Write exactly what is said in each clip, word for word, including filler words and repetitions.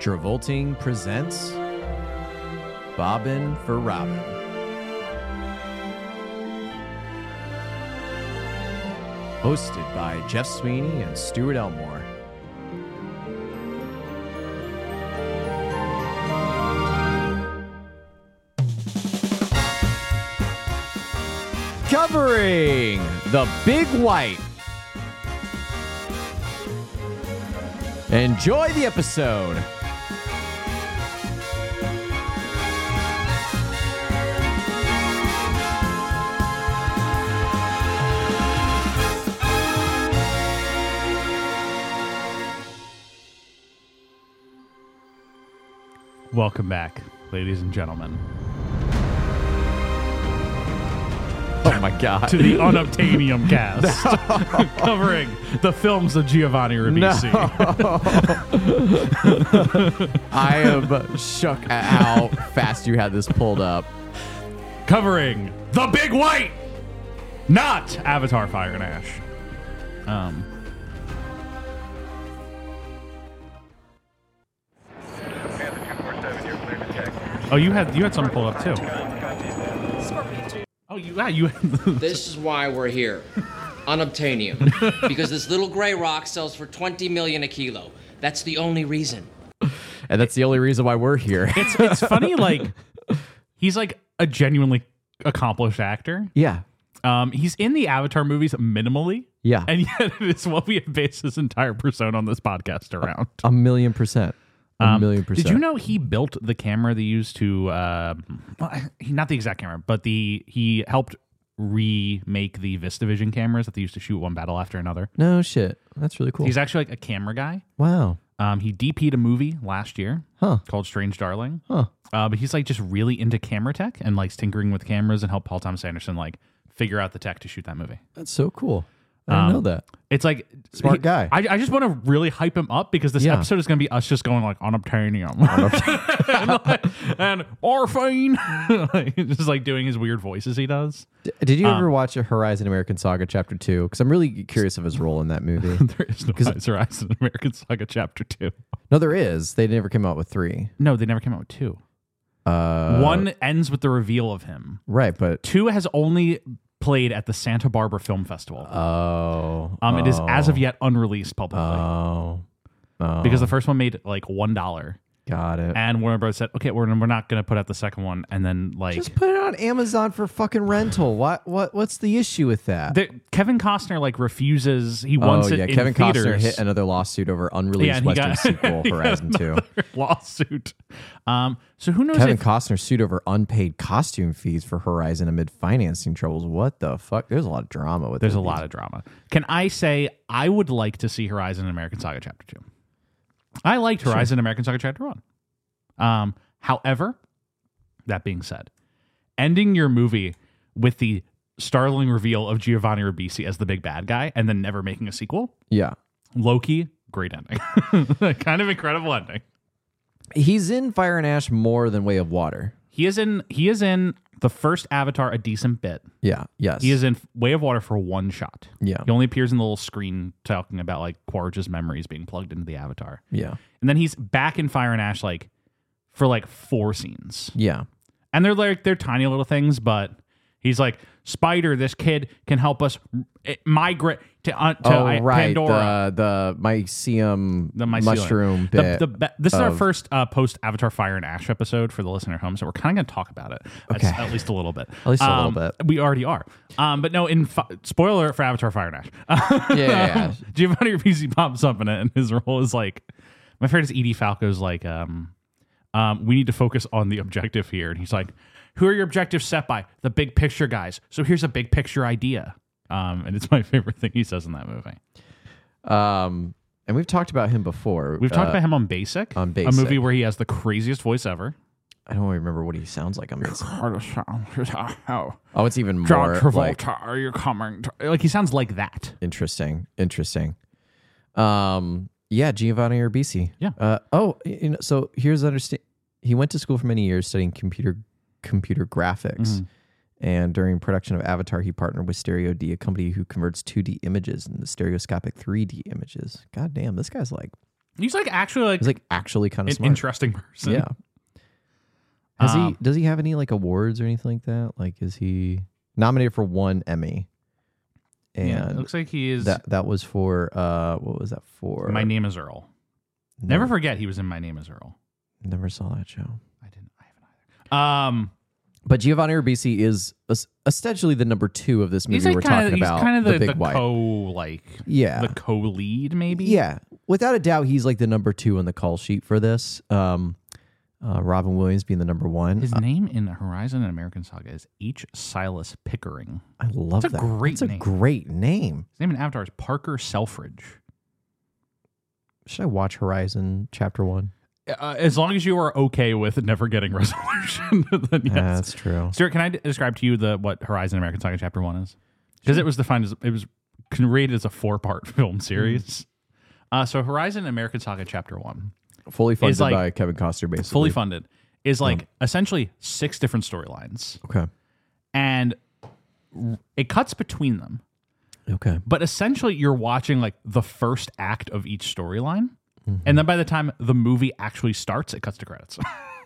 Travolting presents Bobbin for Robin. Hosted by Jeff Sweeney and Stuart Elmore. Covering The Big White. Enjoy the episode. Welcome back, ladies and gentlemen. Oh my God. To the Unobtainium cast, covering the films of Giovanni Ribisi. No. I am shook at how fast you had this pulled up. Covering The Big White, not Avatar: Fire and Ash. Um. Oh, you had you had something pulled up too. Oh, you yeah, you. This is why we're here. Unobtainium. Because this little gray rock sells for twenty million a kilo. That's the only reason. And that's the only reason why we're here. It's it's funny, like he's like a genuinely accomplished actor. Yeah. Um, he's in the Avatar movies minimally. Yeah. And yet it is what we have based this entire persona on this podcast around. A million percent. A Um, million percent. Did you know he built the camera they used to, uh, well, he, not the exact camera, but the he helped remake the VistaVision cameras that they used to shoot one battle after another. No shit. That's really cool. He's actually like a camera guy. Wow. Um, he D P'd a movie last year Huh. called Strange Darling. Huh. Uh, but he's like just really into camera tech and likes tinkering with cameras and help Paul Thomas Anderson like figure out the tech to shoot that movie. That's so cool. I didn't Um, know that. It's like Smart he- guy. I, I just want to really hype him up because this Yeah. episode is going to be us just going like unobtainium and, and morphine, Like, just like doing his weird voices he does. D- Did you um, ever watch a Horizon American Saga Chapter two? Because I'm really curious of his role in that movie. There is no Horizon American Saga Chapter Two. No, there is. They never came out with three. No, they never came out with two. Uh, One ends with the reveal of him. Right, but... Two has only played at the Santa Barbara Film Festival. Oh. Um, it is oh, as of yet unreleased publicly Oh. Oh. because the first one made like one dollar, Got it. and Warner Bros said, "Okay, we're we're not going to put out the second one," and then like Just put it on Amazon for fucking rental. What? What? What's the issue with that? the, Kevin Costner like refuses. He wants oh it yeah, in Kevin Costner theaters. hit another lawsuit over unreleased Yeah, and he Western got- sequel he got Horizon two. another lawsuit. Um, so who knows? Kevin if, Costner sued over unpaid costume fees for Horizon amid financing troubles. What the fuck? There's a lot of drama with there's this. a lot of drama. Can I say I would like to see Horizon American Saga Chapter Two? I liked Horizon American Saga Chapter One. Um, however, that being said, ending your movie with the startling reveal of Giovanni Ribisi as the big bad guy and then never making a sequel, Yeah. Loki, great ending. Kind of incredible ending. He's in Fire and Ash more than Way of Water. He is in he is in the first Avatar a decent bit. Yeah. Yes. He is in Way of Water for one shot. Yeah. He only appears in the little screen talking about like Quaritch's memories being plugged into the Avatar. Yeah. And then he's back in Fire and Ash like for like four scenes. Yeah. And they're like they're tiny little things, but he's like, Spider, this kid can help us eh, migrate to, uh, to oh uh, right, Pandora. the the mycelium, The mycelium. mushroom The- bit. the be- this is our of- first uh, post Avatar Fire and Ash episode for the listener at home, so we're kind of going to talk about it. At, Okay. at least a little bit. At least a little Um, bit. We already are. Um, but no, in fi- spoiler alert for Avatar Fire and Ash. yeah, yeah, yeah. Giovanni Ribisi pops up in it, and his role is like, my favorite is Edie Falco's like, um, um, we need to focus on the objective here, and he's like, who are your objectives set by? The big picture guys. So here's a big picture idea. Um, and it's my favorite thing he says in that movie. Um, and we've talked about him before. We've talked Uh, about him on Basic, on a Basic. movie where he has the craziest voice ever. I don't remember what he sounds like on this. How? Oh, it's even John more Travolta, like, are you coming? To-" Like he sounds like that. interesting. Interesting. Um, yeah, Giovanni Ribisi. Yeah. Uh, oh, you know, so here's understand. He went to school for many years studying computer computer graphics. Mm-hmm. And during production of Avatar, he partnered with Stereo D, a company who converts two D images into stereoscopic three D images. God damn, this guy's like He's like actually like He's like actually kind an of smart. interesting person. Yeah. Has Um, he? Does he have any like awards or anything like that? Like, is he nominated for one Emmy? And Yeah, it looks like he is. that that was for uh, what was that for? My Name is Earl. No, Never forget he was in My Name is Earl. never saw that show. I didn't. I haven't either. Um, But Giovanni Ribisi is es- essentially the number two of this movie he's like we're kind talking of he's about. kind of the, the the, big white. co like Yeah. the co lead maybe. Yeah, without a doubt, he's like the number two on the call sheet for this. Um, uh, Robin Williams being the number one. His Uh, name in Horizon and American Saga is H. Silas Pickering. I love That's a that. great That's a name. great name. His name in Avatar is Parker Selfridge. Should I watch Horizon Chapter One? Uh, as long as you are okay with never getting resolution, then yes. Yeah, that's true. Stuart, can I d- describe to you the what Horizon American Saga Chapter One is? Because it was defined as it was rated as a four part film series. Mm. Uh, so Horizon American Saga Chapter One, Fully funded like- by Kevin Costner, basically. fully funded, is like essentially six different storylines, Okay. and r- it cuts between them. Okay. But essentially, you're watching like the first act of each storyline. Mm-hmm. And then by the time the movie actually starts, it cuts to credits.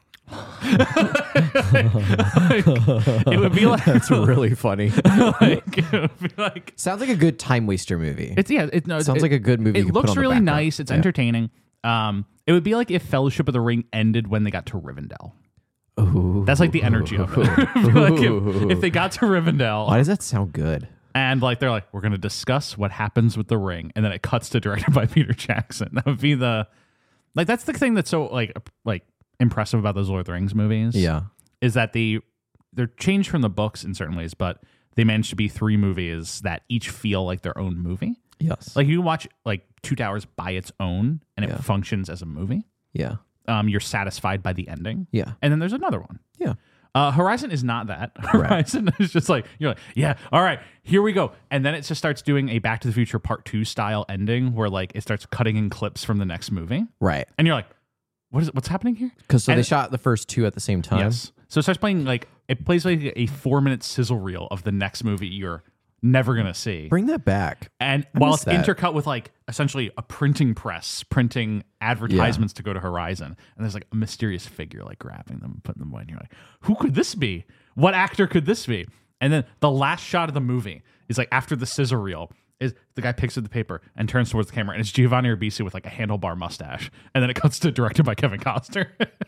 Like, it would be like That's really funny. like, it would be like Sounds like a good time waster movie. it's yeah. It, no, Sounds it, like a good movie. you It could put looks on the really background. nice. It's Yeah. entertaining. Um, it would be like if Fellowship of the Ring ended when they got to Rivendell. Ooh. That's like the energy of it. I feel like if, if they got to Rivendell Why does that sound good? and like they're like, we're gonna discuss what happens with the ring, and then it cuts to directed by Peter Jackson. That would be the like that's the thing that's so like like impressive about those Lord of the Rings movies. Yeah. Is that they they're changed from the books in certain ways, but they managed to be three movies that each feel like their own movie. Yes. Like you can watch like Two Towers by its own, and it Yeah. functions as a movie. yeah. Um, you're satisfied by the ending. Yeah. And then there's another one. Yeah. Uh, Horizon is not that. Horizon is just like you're like, yeah, all right, here we go, and then it just starts doing a Back to the Future Part Two style ending where like it starts cutting in clips from the next movie, Right. and you're like, what is what's happening here? Because so And- they shot the first two at the same time. Yes. So it starts playing like it plays like a four minute sizzle reel of the next movie you're never gonna see. Bring that back. And I while miss it's that. intercut with like essentially a printing press printing advertisements to go to Horizon, and there's like a mysterious figure like grabbing them and putting them away, and you're like, who could this be? What actor could this be? And then the last shot of the movie is like after the scissor reel is the guy picks up the paper and turns towards the camera, and it's Giovanni Ribisi with like a handlebar mustache, and then it cuts to directed by Kevin Costner.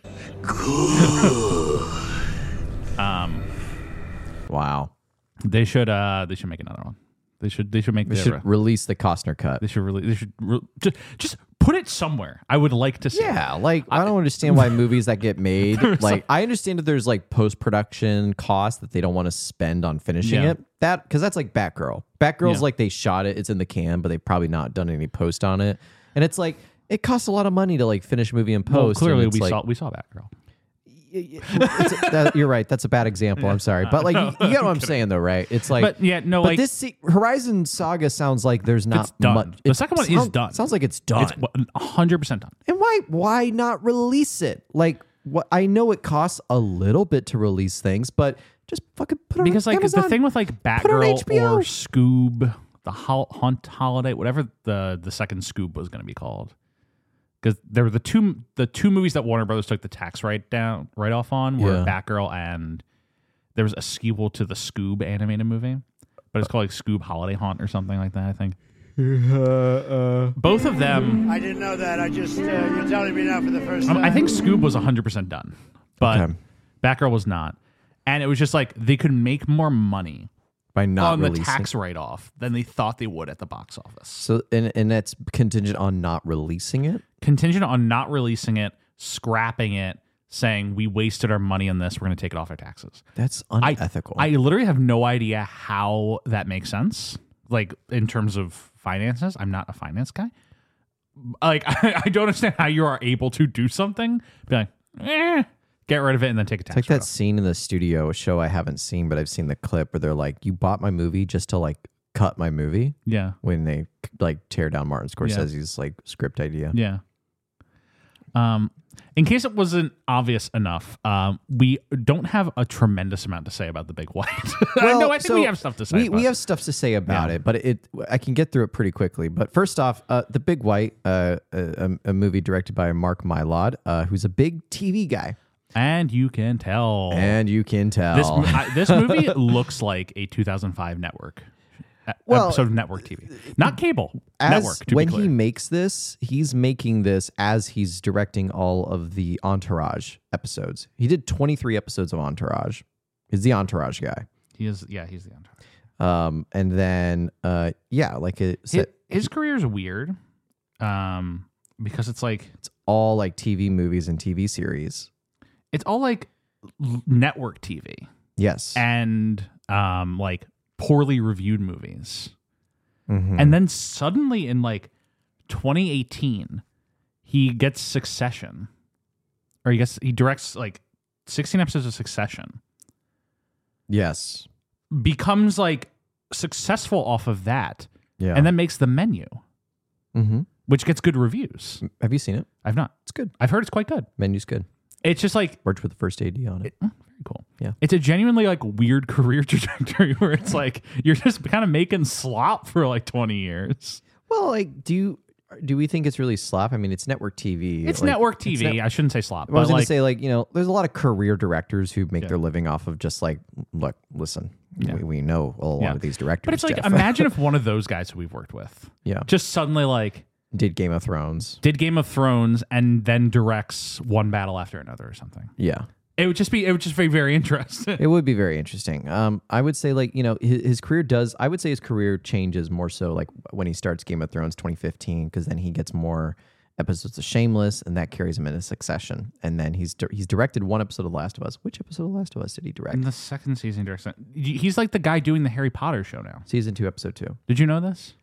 um, Wow. they should uh they should make another one. They should they should make They the, should release the Costner cut. They should really. They should re- just just put it somewhere. I would like to see. Yeah, it. like I don't understand why movies that get made, like I understand that there's like post production costs that they don't want to spend on finishing Yeah. it. That because that's like Batgirl. Batgirl's Yeah. like they shot it, it's in the can, but they've probably not done any post on it, and it's like it costs a lot of money to like finish a movie in Well, post. clearly and it's we like, saw we saw Batgirl. it's a- that- you're right. That's a bad example. I'm sorry, but like you, you get what I'm saying though, right? It's like, But yeah, no, but like this se- Horizon Saga sounds like there's not It's done. much. The it second one is sound- done. Sounds like it's done. it's a hundred percent done. And why why not release it? Like what I know it costs a little bit to release things, but just fucking put it Because on like Amazon. the thing with like Put it on Batgirl H B O. or Scoob, the Hol- Hunt Holiday, whatever the the second Scoob was going to be called. Because there were the two the two movies that Warner Brothers took the tax write down write off on were Yeah. Batgirl, and there was a sequel to the Scoob animated movie, but it's called like Scoob Holiday Haunt or something like that. I think. Both of them. I didn't know that. I just, uh, you're telling me now for the first time. Um, I think Scoob was one hundred percent done, but Okay. Batgirl was not. And it was just like they could make more money by not on the releasing. tax write off than they thought they would at the box office. So and and that's contingent on not releasing it. Contingent on not releasing it, scrapping it, saying we wasted our money on this, we're going to take it off our taxes. That's I- unethical. I literally have no idea how that makes sense. Like in terms of finances, I'm not a finance guy. Like I, I don't understand how you are able to do something, be like, eh, get rid of it, and then take a tax. it's like that write-off. scene in the studio, a show I haven't seen, but I've seen the clip where they're like, "You bought my movie just to like cut my movie." Yeah, When they like tear down Martin Scorsese's like script idea. yeah. Um, in case it wasn't obvious enough, um, we don't have a tremendous amount to say about the Big White. Well, no, I think so we have stuff to say. We, but- we have stuff to say about Yeah. it, but it I can get through it pretty quickly. But first off, uh, The Big White, uh, a, a movie directed by Mark Mylod, uh, who's a big T V guy. and you can tell. And you can tell. this I, this movie looks like a two thousand five network e- Well, episode of network T V, not cable as network. To when be clear. he makes this, he's making this as he's directing all of the Entourage episodes. He did twenty-three episodes of Entourage. He's the Entourage guy. he is, yeah, he's the entourage. Um, and then, uh, yeah, like it, His, his career is weird, um, because it's like it's all like T V movies and T V series. it's all like l- network T V Yes. and um, like poorly reviewed movies. Mhm. And then suddenly in like twenty eighteen, he gets Succession, or he gets he directs like sixteen episodes of Succession. Yes. Becomes like successful off of that, Yeah. and then makes The Menu, mm-hmm. which gets good reviews. Have you seen it? I've not. It's good. I've heard it's quite good. Menu's good. It's just like Worked with the first A D on it. oh, very cool. Yeah. It's a genuinely like weird career trajectory where it's like you're just kind of making slop for like twenty years. Well, like, do you do we think it's really slop? I mean, it's network T V. It's Like, network T V. it's net- I shouldn't say slop. I But was going like, to say, like, you know, there's a lot of career directors who make Yeah. their living off of just like, look, listen, Yeah. we, we know a lot Yeah. of these directors. but it's like Jeff. imagine if one of those guys who we've worked with yeah, just suddenly like did Game of Thrones. did Game of Thrones and then directs one battle after another or something. Yeah. It would just be it would just be very interesting. It would be very interesting. Um, I would say, like, you know, his, his career does, I would say his career changes more so like when he starts Game of Thrones twenty fifteen, because then he gets more episodes of Shameless, and that carries him into Succession. And then he's di- he's directed one episode of Last of Us. Which episode of Last of Us did he direct? In the second season, he directs it. He's like the guy doing the Harry Potter show now. Season two, episode two. Did you know this?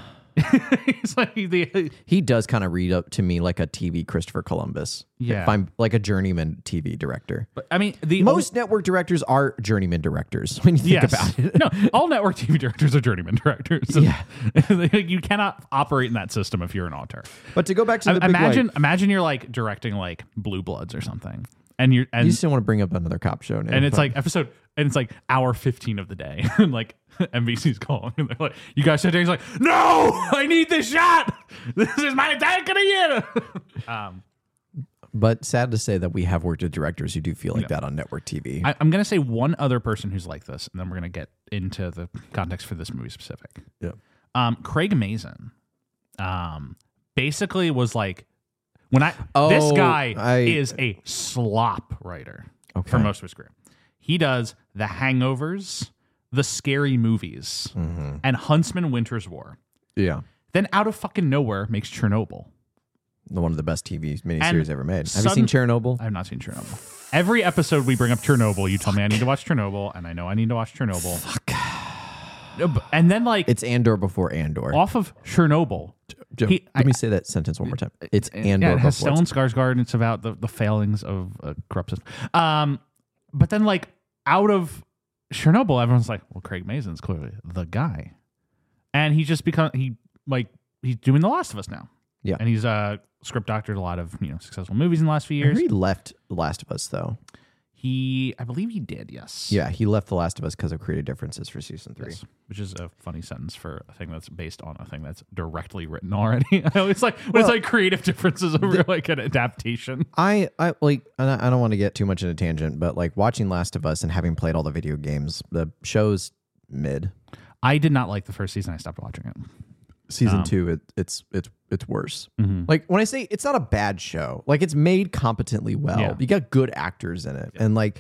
He's like the He does kind of read up to me like a T V Christopher Columbus. Yeah. If I'm like a journeyman T V director. But I mean, the Most network directors are journeyman directors when you think yes. about it. No, all network T V directors are journeyman directors. Yeah. You cannot operate in that system if you're an auteur. But to go back to the Big imagine, White, imagine you're like directing like Blue Bloods or something, and you're and you just don't want to bring up another cop show name. and it's but- like episode, and it's like hour fifteen of the day, and like N B C's calling, and they're like, "You guys sit there." He's like, "No, I need this shot. This is my attack of the year." um, But sad to say that we have worked with directors who do feel like that on network T V. I, I'm gonna say one other person who's like this, and then we're gonna get into the context for this movie specific. yeah. Um, Craig Mazin, um, basically was like when I this Oh, guy I- is a slop writer Okay. for most of his career. He does The Hangovers, The Scary Movies, Mm-hmm. and Huntsman Winter's War. Yeah. Then out of fucking nowhere makes Chernobyl. One of the best T V miniseries And ever made. Have sudden- you seen Chernobyl? I have not seen Chernobyl. Every episode we bring up Chernobyl, you tell me I need to watch Chernobyl, and I know I need to watch Chernobyl. Fuck. And then like It's Andor before Andor. off of Chernobyl, Joe, he- let I- me say that sentence one more time. It's Andor yeah, it has before. Stellan Skarsgård, and it's about the, the failings of a corrupt system. Um, but then like out of Chernobyl, everyone's like, well, Craig Mazin's clearly the guy, and he just become he like he's doing The Last of Us now. Yeah. and he's uh script doctored a lot of you know successful movies in the last few I heard years. he left The Last of Us though. He, I believe he did, yes. Yeah, he left The Last of Us because of creative differences for season three. Yes, which is a funny sentence for a thing that's based on a thing that's directly written already. I always like when it's Well, like creative differences over like an adaptation. I, I like and I I don't want to get too much in a tangent, but like watching Last of Us and having played all the video games, the show's mid. I did not like the first season. I stopped watching it. Season Um, two, it, it's it's it's worse. Mhm. Like when I say it's not a bad show, like it's made competently well. Yeah. You got good actors in it, and like,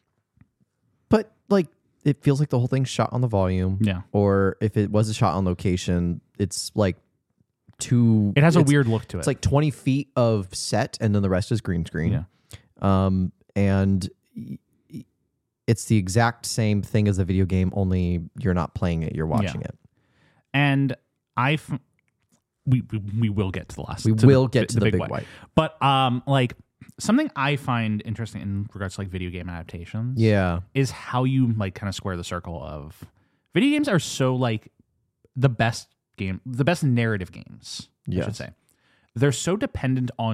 but like it feels like the whole thing's shot on the volume. Yeah. Or if it was a shot on location, it's like too. It has a it's- weird look to it. It's like twenty feet of set, and then the rest is green screen. Yeah. Um, and y- y- it's the exact same thing as a video game, only you're not playing it; you're watching it. and I, f- we, we we will get to the last. We to will the, get to the Big White. But um, like something I find interesting in regards to like video game adaptations, Yeah. is how you like kind of square the circle of video games are so like the best game, the best narrative games. I Yes. should say they're so dependent on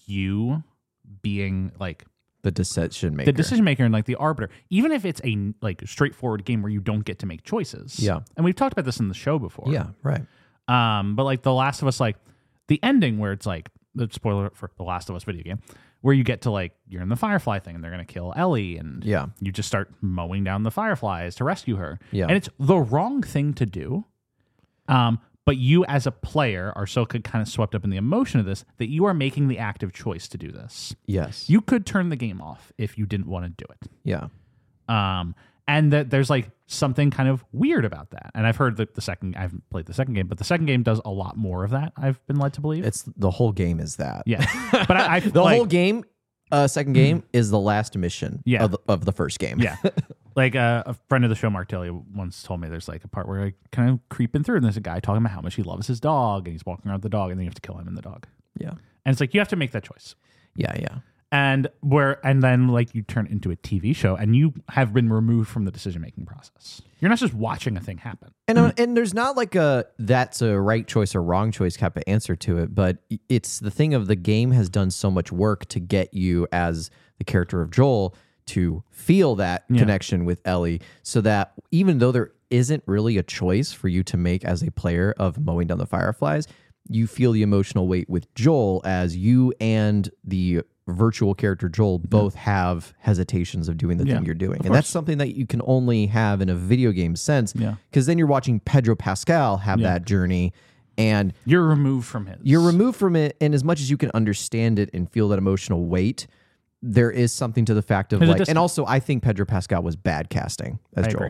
you being like The decision maker. the decision maker and like the arbiter, even if it's a like straightforward game where you don't get to make choices. Yeah. And we've talked about this in the show before. Yeah, right. Um, but like The Last of Us, like the ending where it's like the spoiler for The Last of Us video game, where you get to like you're in the Firefly thing and they're gonna kill Ellie, and Yeah. you just start mowing down the Fireflies to rescue her. Yeah. And it's the wrong thing to do. Um, but you as a player are so kind of swept up in the emotion of this that you are making the active choice to do this. Yes. You could turn the game off if you didn't want to do it. Yeah. Um, and that there's like something kind of weird about that. And I've heard that the second, I haven't played the second game, but the second game does a lot more of that. I've been led to believe. It's the whole game is that. Yeah. But I, I The like, whole game, uh, second game is the last mission Yeah. of, the, of the first game. Yeah. Like uh, a friend of the show, Mark Tilly, once told me there's like a part where I kind of creeping through and there's a guy talking about how much he loves his dog and he's walking around with the dog and then you have to kill him and the dog. Yeah. And it's like, you have to make that choice. Yeah. Yeah. And where, and then like you turn it into a T V show and you have been removed from the decision-making process. You're not just watching a thing happen. And uh, and there's not like a that's a right choice or wrong choice type of answer to it, but it's the thing of the game has done so much work to get you as the character of Joel to feel that Yeah. connection with Ellie, so that even though there isn't really a choice for you to make as a player of mowing down the Fireflies, you feel the emotional weight with Joel as you and the virtual character Joel both have hesitations of doing the Yeah, thing you're doing. And course. that's something that you can only have in a video game sense. Yeah. Because then you're watching Pedro Pascal have Yeah. that journey and You're removed from his. you're removed from it. And as much as you can understand it and feel that emotional weight, there is something to the fact of There's a like, distance. and also I think Pedro Pascal was bad casting as I Joel. agree.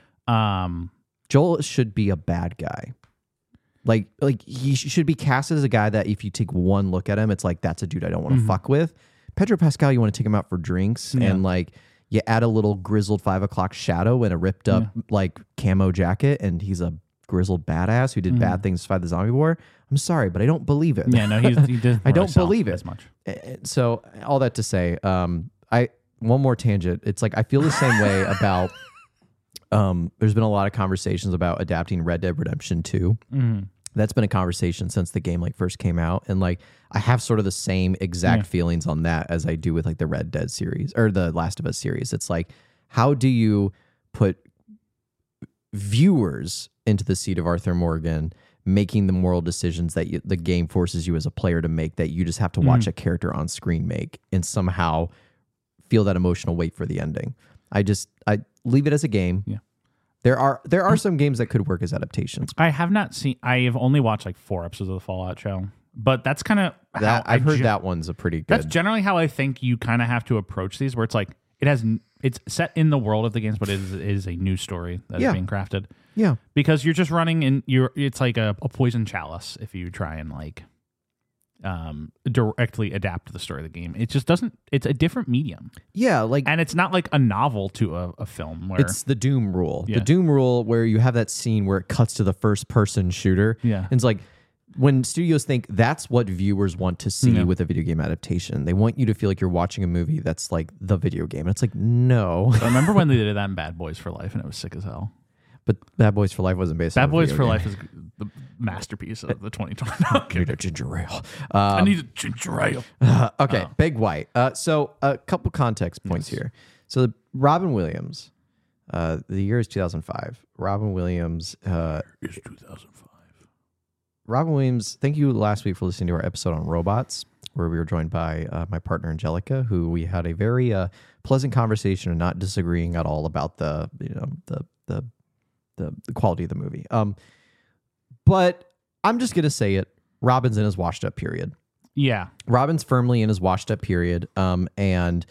Um, Joel should be a bad guy. Like, like he sh- should be cast as a guy that if you take one look at him, it's like, that's a dude I don't want to fuck with. Pedro Pascal, you want to take him out for drinks Yeah. and like you add a little grizzled five o'clock shadow and a ripped up like camo jacket, and he's a grizzled badass who did bad things to fight the zombie war. I'm sorry, but I don't believe it. yeah, no, he's, he did. I don't believe it. as much. Uh, So all that to say, um, I one more tangent. It's like I feel the same way about. Um, there's been a lot of conversations about adapting Red Dead Redemption two. Mhm. That's been a conversation since the game like first came out, and like I have sort of the same exact Yeah. feelings on that as I do with like the Red Dead series or the Last of Us series. It's like, how do you put viewers into the seat of Arthur Morgan, making the moral decisions that you, the game forces you as a player to make, that you just have to watch a character on screen make, and somehow feel that emotional weight for the ending? I just I leave it as a game. Yeah. There are there are some games that could work as adaptations. I have not seen. I have only watched like four episodes of the Fallout show, but that's kind of That I've heard that one's a pretty good. That's generally how I think you kind of have to approach these, where it's like it has n- it's set in the world of the games, but it is, it is a new story that is Yeah. being crafted. yeah. Because you're just running in you're it's like a, a poison chalice if you try and like um directly adapt the story of the game. It just doesn't. It's a different medium, Yeah, like and it's not like a novel to a, a film where it's the Doom rule. Yeah. The Doom rule where you have that scene where it cuts to the first person shooter. Yeah. And it's like when studios think that's what viewers want to see Yeah. with a video game adaptation. They want you to feel like you're watching a movie that's like the video game. And it's like, no. I remember when they did that in Bad Boys for Life, and it was sick as hell. But Bad Boys for Life wasn't based on Bad a Boys video for game. Life is the masterpiece of the twenty twenty. No, I'm I need kidding. a ginger ale. I Um, need a ginger ale. Uh, okay, Oh. Big White. Uh, so a couple context points Yes. here. So the, Robin Williams, uh, the year is two thousand five. Robin Williams, uh, It's two thousand five. Robin Williams, thank you last week for listening to our episode on robots, where we were joined by uh, my partner Angelica, who we had a very uh, pleasant conversation and not disagreeing at all about the you know the the the, the quality of the movie. Um, but I'm just gonna say it. Robin's in his washed up period. Yeah. Robin's firmly in his washed up period. Um, and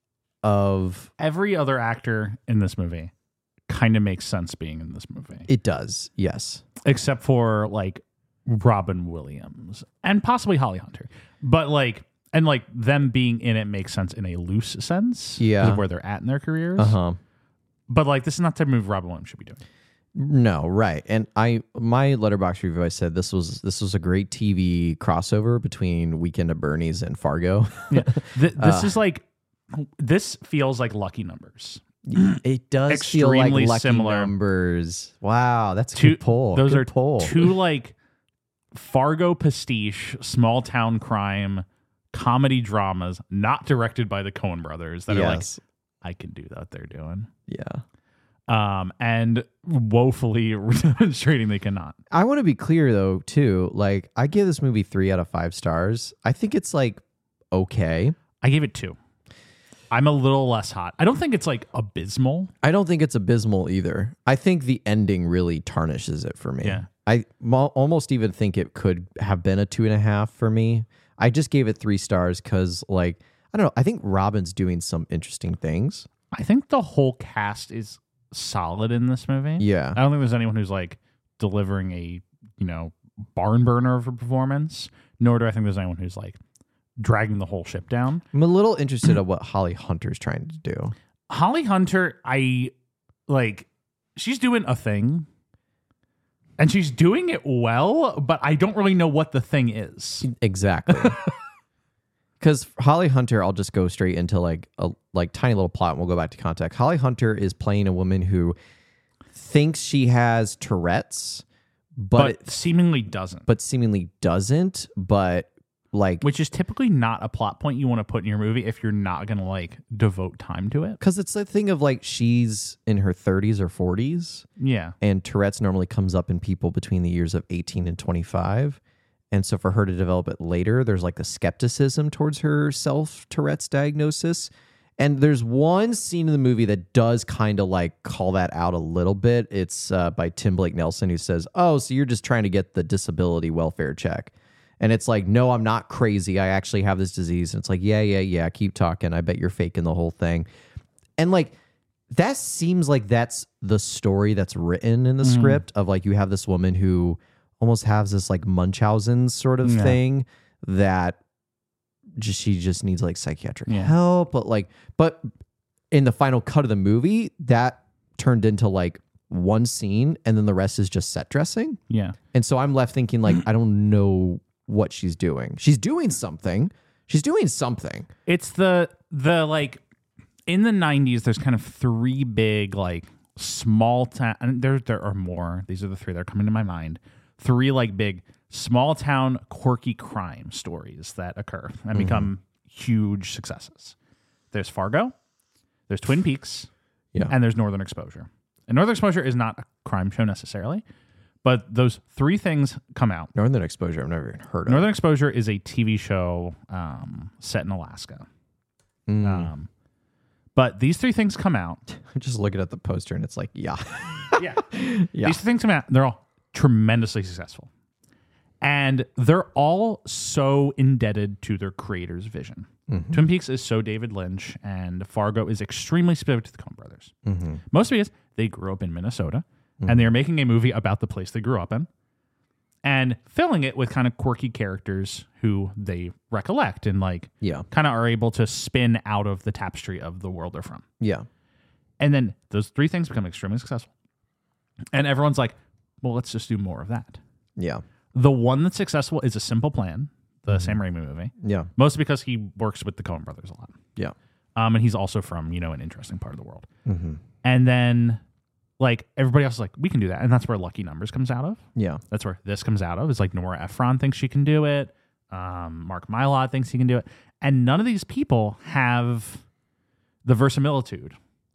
of Every other actor in this movie kind of makes sense being in this movie, it does, yes. except for like Robin Williams and possibly Holly Hunter. But like, and like them being in it makes sense in a loose sense. Yeah. 'cause of where they're at in their careers. Uh huh. But like, this is not the type of move Robin Williams should be doing. No, right. And I my letterbox review, I said this was this was a great T V crossover between Weekend at Bernie's and Fargo. Yeah. Th- Uh. this is like, this feels like Lucky Numbers. It does feel Extremely like Lucky similar. Numbers. Wow, that's a Two, good pull. Those Good are pull. two like Fargo pastiche, small town crime comedy dramas not directed by the Coen brothers that are like, Yes. I can do what they're doing. Yeah. Um, and woefully demonstrating they cannot. I want to be clear though, too. Like, I give this movie three out of five stars. I think it's like okay. I gave it two. I'm a little less hot. I don't think it's like abysmal. I don't think it's abysmal either. I think the ending really tarnishes it for me. Yeah. I mo- almost even think it could have been a two and a half for me. I just gave it three stars because, like, I don't know. I think Robin's doing some interesting things. I think the whole cast is solid in this movie. Yeah. I don't think there's anyone who's like delivering a, you know, barn burner of a performance, nor do I think there's anyone who's like dragging the whole ship down. I'm a little interested in what Holly Hunter's trying to do. Holly Hunter, I like, she's doing a thing and she's doing it well, but I don't really know what the thing is. Exactly. Because Holly Hunter, I'll just go straight into like a like tiny little plot and we'll go back to context. Holly Hunter is playing a woman who thinks she has Tourette's, but But seemingly doesn't. but seemingly doesn't. But like, Which is typically not a plot point you want to put in your movie if you're not going to like devote time to it. because it's the thing of like she's in her thirties or forties, Yeah. and Tourette's normally comes up in people between the years of eighteen and twenty-five. And so for her to develop it later, there's like a skepticism towards her self Tourette's diagnosis. And there's one scene in the movie that does kind of like call that out a little bit. It's uh, by Tim Blake Nelson, who says, "Oh, so you're just trying to get the disability welfare check." And it's like, "No, I'm not crazy. I actually have this disease." And it's like, yeah, yeah, yeah. Keep talking. I bet you're faking the whole thing. And like, that seems like that's the story that's written in the Mm-hmm. script of like, you have this woman who almost has this like Munchausen sort of Yeah. thing that just she just needs like psychiatric Yeah. help. But like, but in the final cut of the movie, that turned into like one scene and then the rest is just set dressing. Yeah. And so I'm left thinking like, I don't know what she's doing. She's doing something. She's doing something. It's the the like in the nineties there's kind of three big like small town and there there are more. These are the three that are coming to my mind. Three like big small town quirky crime stories that occur and become huge successes. There's Fargo, there's Twin Peaks, Yeah. and there's Northern Exposure. And Northern Exposure is not a crime show necessarily, but those three things come out. Northern Exposure, I've never even heard of. Northern Exposure is a T V show um, set in Alaska. Mm. Um, but these three things come out. I'm just looking at the poster and it's like, yeah. Yeah. Yeah. These things come out. They're all tremendously successful. And they're all so indebted to their creator's vision. Mm-hmm. Twin Peaks is so David Lynch, and Fargo is extremely specific to the Coen brothers. Mm-hmm. Most of it is they grew up in Minnesota, and they are making a movie about the place they grew up in, and filling it with kind of quirky characters who they recollect and like Yeah. kind of are able to spin out of the tapestry of the world they're from. Yeah. And then those three things become extremely successful. And everyone's like, well, let's just do more of that. Yeah. The one that's successful is A Simple Plan, the Sam Raimi movie, Yeah. mostly because he works with the Coen brothers a lot. Yeah. Um, and he's also from, you know, an interesting part of the world. Mm-hmm. And then, like, everybody else is like, we can do that. And that's where Lucky Numbers comes out of. Yeah. That's where this comes out of. It's like Nora Ephron thinks she can do it. Um, Mark Mylod thinks he can do it. And none of these people have the verisimilitude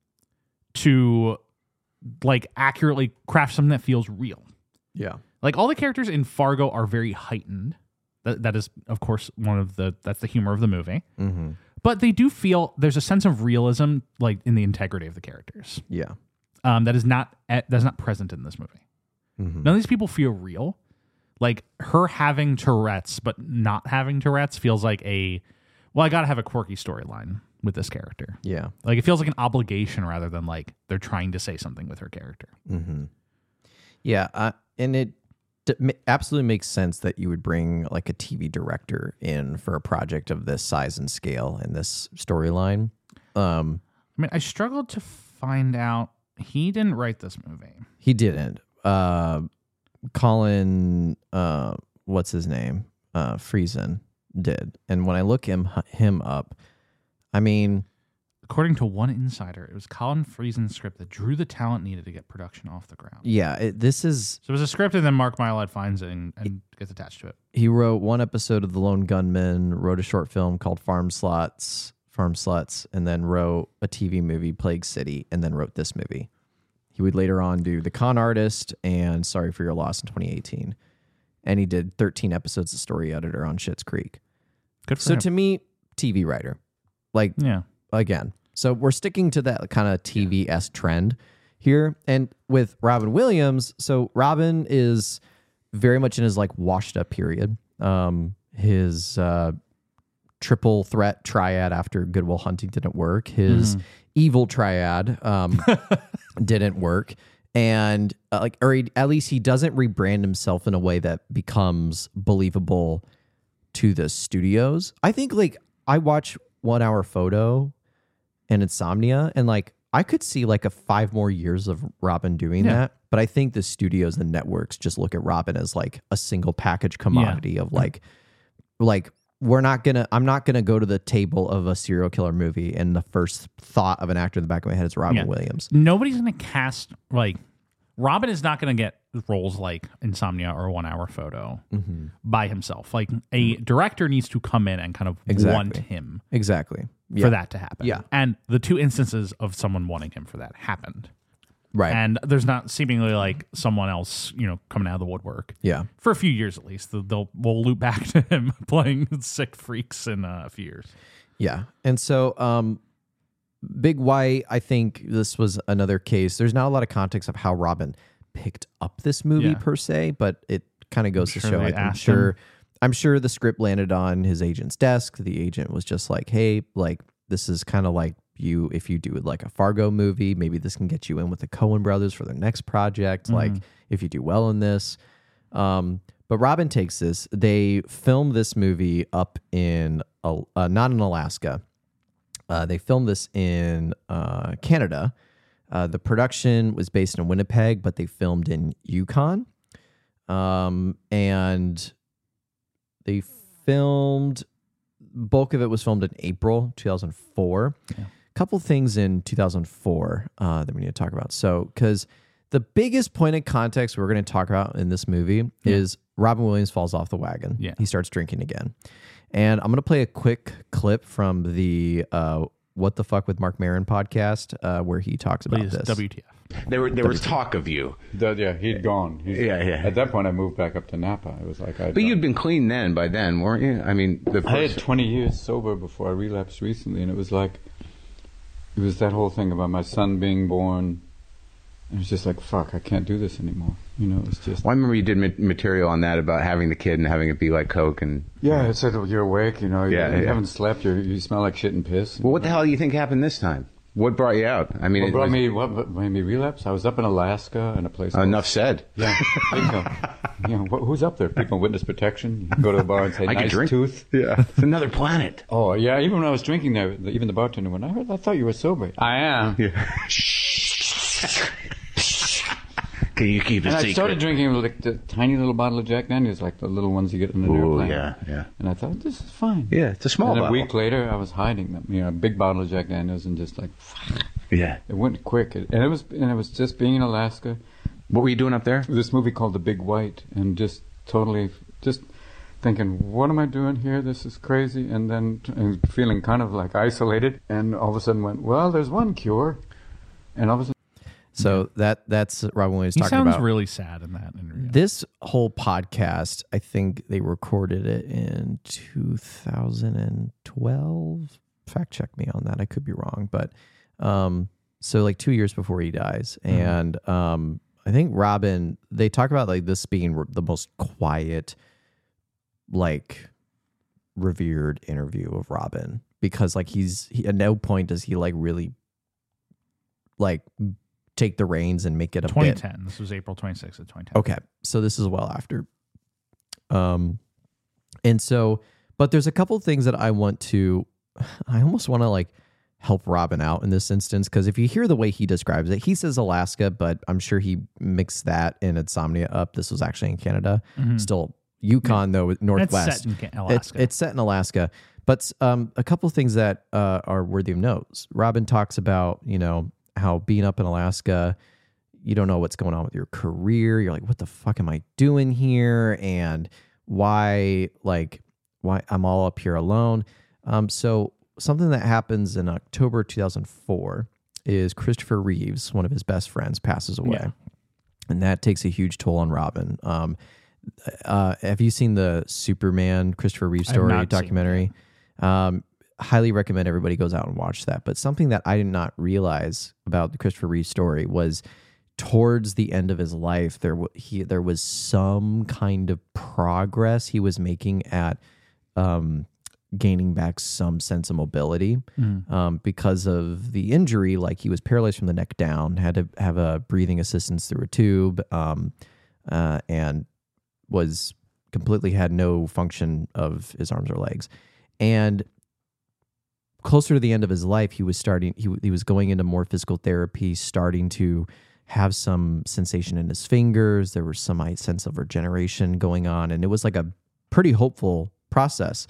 to, like, accurately craft something that feels real. Yeah. Like, all the characters in Fargo are very heightened. That, that is, of course, one of the, that's the humor of the movie. Mm-hmm. But they do feel, there's a sense of realism, like, in the integrity of the characters. Yeah. Um, that is not, that is not present in this movie. Mm-hmm. None of these people feel real. Like, her having Tourette's, but not having Tourette's feels like a, well, I gotta have a quirky storyline with this character. Yeah. Like, it feels like an obligation rather than, like, they're trying to say something with her character. Mm-hmm. Yeah. Uh, and it d- ma- absolutely makes sense that you would bring like a T V director in for a project of this size and scale and this storyline. Um, I mean, I struggled to find out, he didn't write this movie. he didn't. Uh, Colin, uh, what's his name? Uh, Friesen did. And when I look him him up, I mean, according to one insider, it was Colin Friesen's script that drew the talent needed to get production off the ground. Yeah, it, this is... So it was a script, and then Mark Mylod finds it and, and gets attached to it. He wrote one episode of The Lone Gunman, wrote a short film called Farm Sluts, Farm Sluts, and then wrote a T V movie, Plague City, and then wrote this movie. He would later on do The Con Artist and Sorry for Your Loss in twenty eighteen. And he did thirteen episodes of story editor on Schitt's Creek. Good for so him. to me, T V writer. Like, yeah. again. So we're sticking to that kind of T V-esque trend here. And with Robin Williams, so Robin is very much in his like washed up period. Um, his uh, triple threat triad after Good Will Hunting didn't work. His mm-hmm. evil triad um, didn't work. And uh, like, or he, at least he doesn't rebrand himself in a way that becomes believable to the studios. I think like I watch One Hour Photo and Insomnia, and like I could see like a five more years of Robin doing yeah. that. But I think the studios and networks just look at Robin as like a single package commodity yeah. of like, like we're not gonna, I'm not gonna go to the table of a serial killer movie and the first thought of an actor in the back of my head is Robin yeah. Williams. Nobody's gonna cast like Robin is not gonna get roles like Insomnia or One Hour Photo mm-hmm. by himself. Like a director needs to come in and kind of exactly. want him exactly yeah. for that to happen. Yeah, and the two instances of someone wanting him for that happened. Right. And there's not seemingly like someone else, you know, coming out of the woodwork. Yeah. For a few years at least. They'll we'll loop back to him playing sick freaks in uh, a few years. Yeah. And so um, Big White, I think this was another case. There's not a lot of context of how Robin picked up this movie yeah. per se, but it kind of goes I'm to sure show. Like, I'm sure him. I'm sure the script landed on his agent's desk. The agent was just like, hey, like this is kind of like you, if you do like a Fargo movie, maybe this can get you in with the Coen brothers for their next project. Mm-hmm. Like if you do well in this. Um, but Robin takes this, they filmed this movie up in, uh, not in Alaska. Uh, they filmed this in uh, Canada. Uh, the production was based in Winnipeg, but they filmed in Yukon. Um, and they filmed, bulk of it was filmed in April two thousand four. Yeah. Couple things in two thousand four uh, that we need to talk about. So, because the biggest point of context we're going to talk about in this movie yeah. is Robin Williams falls off the wagon. Yeah. He starts drinking again. And I'm going to play a quick clip from the uh, What the Fuck with Mark Maron podcast uh, where he talks about Please, this. W T F. There, were, there was talk of you. The, yeah, he'd gone. He's, yeah, yeah. At that point, I moved back up to Napa. It was like I. But you'd been clean then, by then, weren't you? I mean, the first... I had twenty years sober before I relapsed recently, and it was like, it was that whole thing about my son being born. It was just like, fuck, I can't do this anymore. You know, it was just... Well, I remember you did ma- material on that about having the kid and having it be like Coke and... Yeah, it said, you're awake, you know, yeah, you, you yeah. haven't slept, you you smell like shit and piss. Well, what the hell do you think happened this time? What brought you out? I mean, what it brought was... me? What, what made me relapse? I was up in Alaska in a place. Uh, enough said. Yeah, bingo. You know, wh- who's up there? People in witness protection. You can go to the bar and say, I "Nice could drink. tooth." Yeah, it's another planet. Oh yeah, even when I was drinking there, even the bartender went, "I heard, I thought you were sober." I am. Yeah. Can you keep a and secret? I started drinking like the tiny little bottle of Jack Daniels, like the little ones you get in an Ooh, airplane. yeah, yeah. And I thought, this is fine. Yeah, it's a small and bottle. a week later, I was hiding them. You know, a big bottle of Jack Daniels, and just like, yeah, it went quick. It, and it was, and it was just being in Alaska. What were you doing up there? This movie called The Big White, and just totally, just thinking, what am I doing here? This is crazy. And then and feeling kind of like isolated, and all of a sudden went, well, there's one cure, and all of a sudden. So that that's Robin Williams he talking sounds about. really sad in that interview. This whole podcast, I think they recorded it in two thousand twelve. Fact check me on that. I could be wrong, but um, so like two years before he dies, mm-hmm. and um, I think Robin. They talk about like this being the most quiet, like revered interview of Robin because like he's he, at no point does he like really like. take the reins and make it a twenty ten. bit. This was April twenty-sixth of twenty ten. Okay. So this is well after. Um, and so, but there's a couple of things that I want to, I almost want to like help Robin out in this instance. Cause if you hear the way he describes it, he says Alaska, but I'm sure he mixed that in Insomnia up. This was actually in Canada, mm-hmm. still Yukon yeah. though, Northwest. It's set in Alaska. It's, it's set in Alaska, But um, a couple of things that uh, are worthy of note. Robin talks about, you know, how being up in Alaska, you don't know what's going on with your career. You're like, what the fuck am I doing here? And why, like, why I'm all up here alone. Um, so something that happens in October two thousand four is Christopher Reeves, one of his best friends, passes away. Yeah. And that takes a huge toll on Robin. Um, uh, have you seen the Superman Christopher Reeve I have story not seen documentary? Um, highly recommend everybody goes out and watch that. But something that I did not realize about the Christopher Reeve story was towards the end of his life, there w- he there was some kind of progress he was making at um, gaining back some sense of mobility um, because of the injury. Like he was paralyzed from the neck down, had to have a breathing assistance through a tube, um, uh, and was completely had no function of his arms or legs. And closer to the end of his life, he was starting, he, he was going into more physical therapy, starting to have some sensation in his fingers. There was some sense of regeneration going on. And it was like a pretty hopeful process.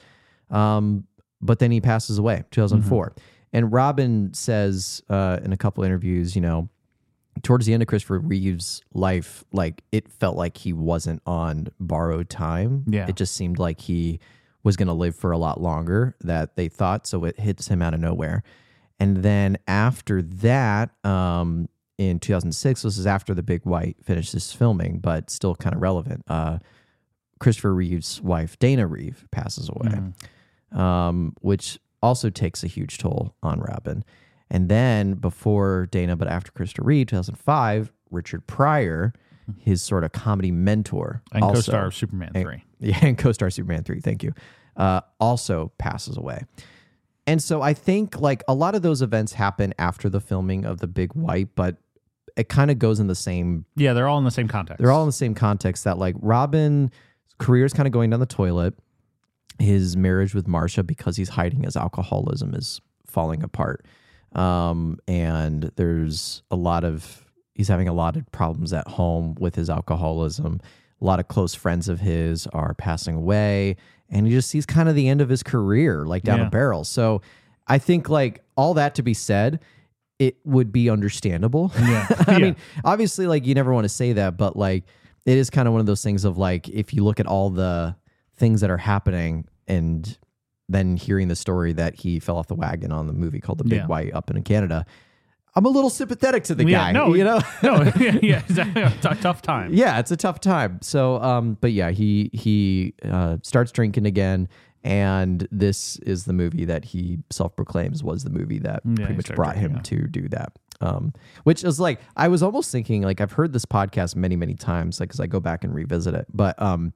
Um, but then he passes away, two thousand four. Mm-hmm. And Robin says uh, in a couple interviews, you know, towards the end of Christopher Reeve's life, like it felt like he wasn't on borrowed time. Yeah. It just seemed like he was going to live for a lot longer that they thought. So it hits him out of nowhere. And then after that, um, in two thousand six, this is after The Big White finished this filming, but still kind of relevant. Uh, Christopher Reeve's wife, Dana Reeve, passes away, mm-hmm. um, which also takes a huge toll on Robin. And then before Dana, but after Christopher Reeve, two thousand five, Richard Pryor, his sort of comedy mentor. And also, co-star of Superman and, three. Yeah, and co-star Superman three, thank you. Uh, also passes away. And so I think like a lot of those events happen after the filming of The Big White, but it kind of goes in the same... Yeah, they're all in the same context. They're all in the same context that like Robin's career is kind of going down the toilet. His marriage with Marcia, because he's hiding his alcoholism, is falling apart. Um, and there's a lot of... He's having a lot of problems at home with his alcoholism. A lot of close friends of his are passing away. And he just sees kind of the end of his career, like down yeah. a barrel. So I think like all that to be said, it would be understandable. Yeah. I yeah. mean, obviously, like you never want to say that, but like it is kind of one of those things of like, if you look at all the things that are happening and then hearing the story that he fell off the wagon on the movie called The Big Yeah. White up in Canada, I'm a little sympathetic to the yeah, guy, no, you know? no, yeah, yeah, exactly. T- tough time. Yeah, it's a tough time. So, um, but yeah, he he uh, starts drinking again, and this is the movie that he self-proclaims was the movie that Yeah, pretty he much started brought him drinking, to do that. Um, which is like, I was almost thinking, like, I've heard this podcast many, many times, like, because I go back and revisit it, but um,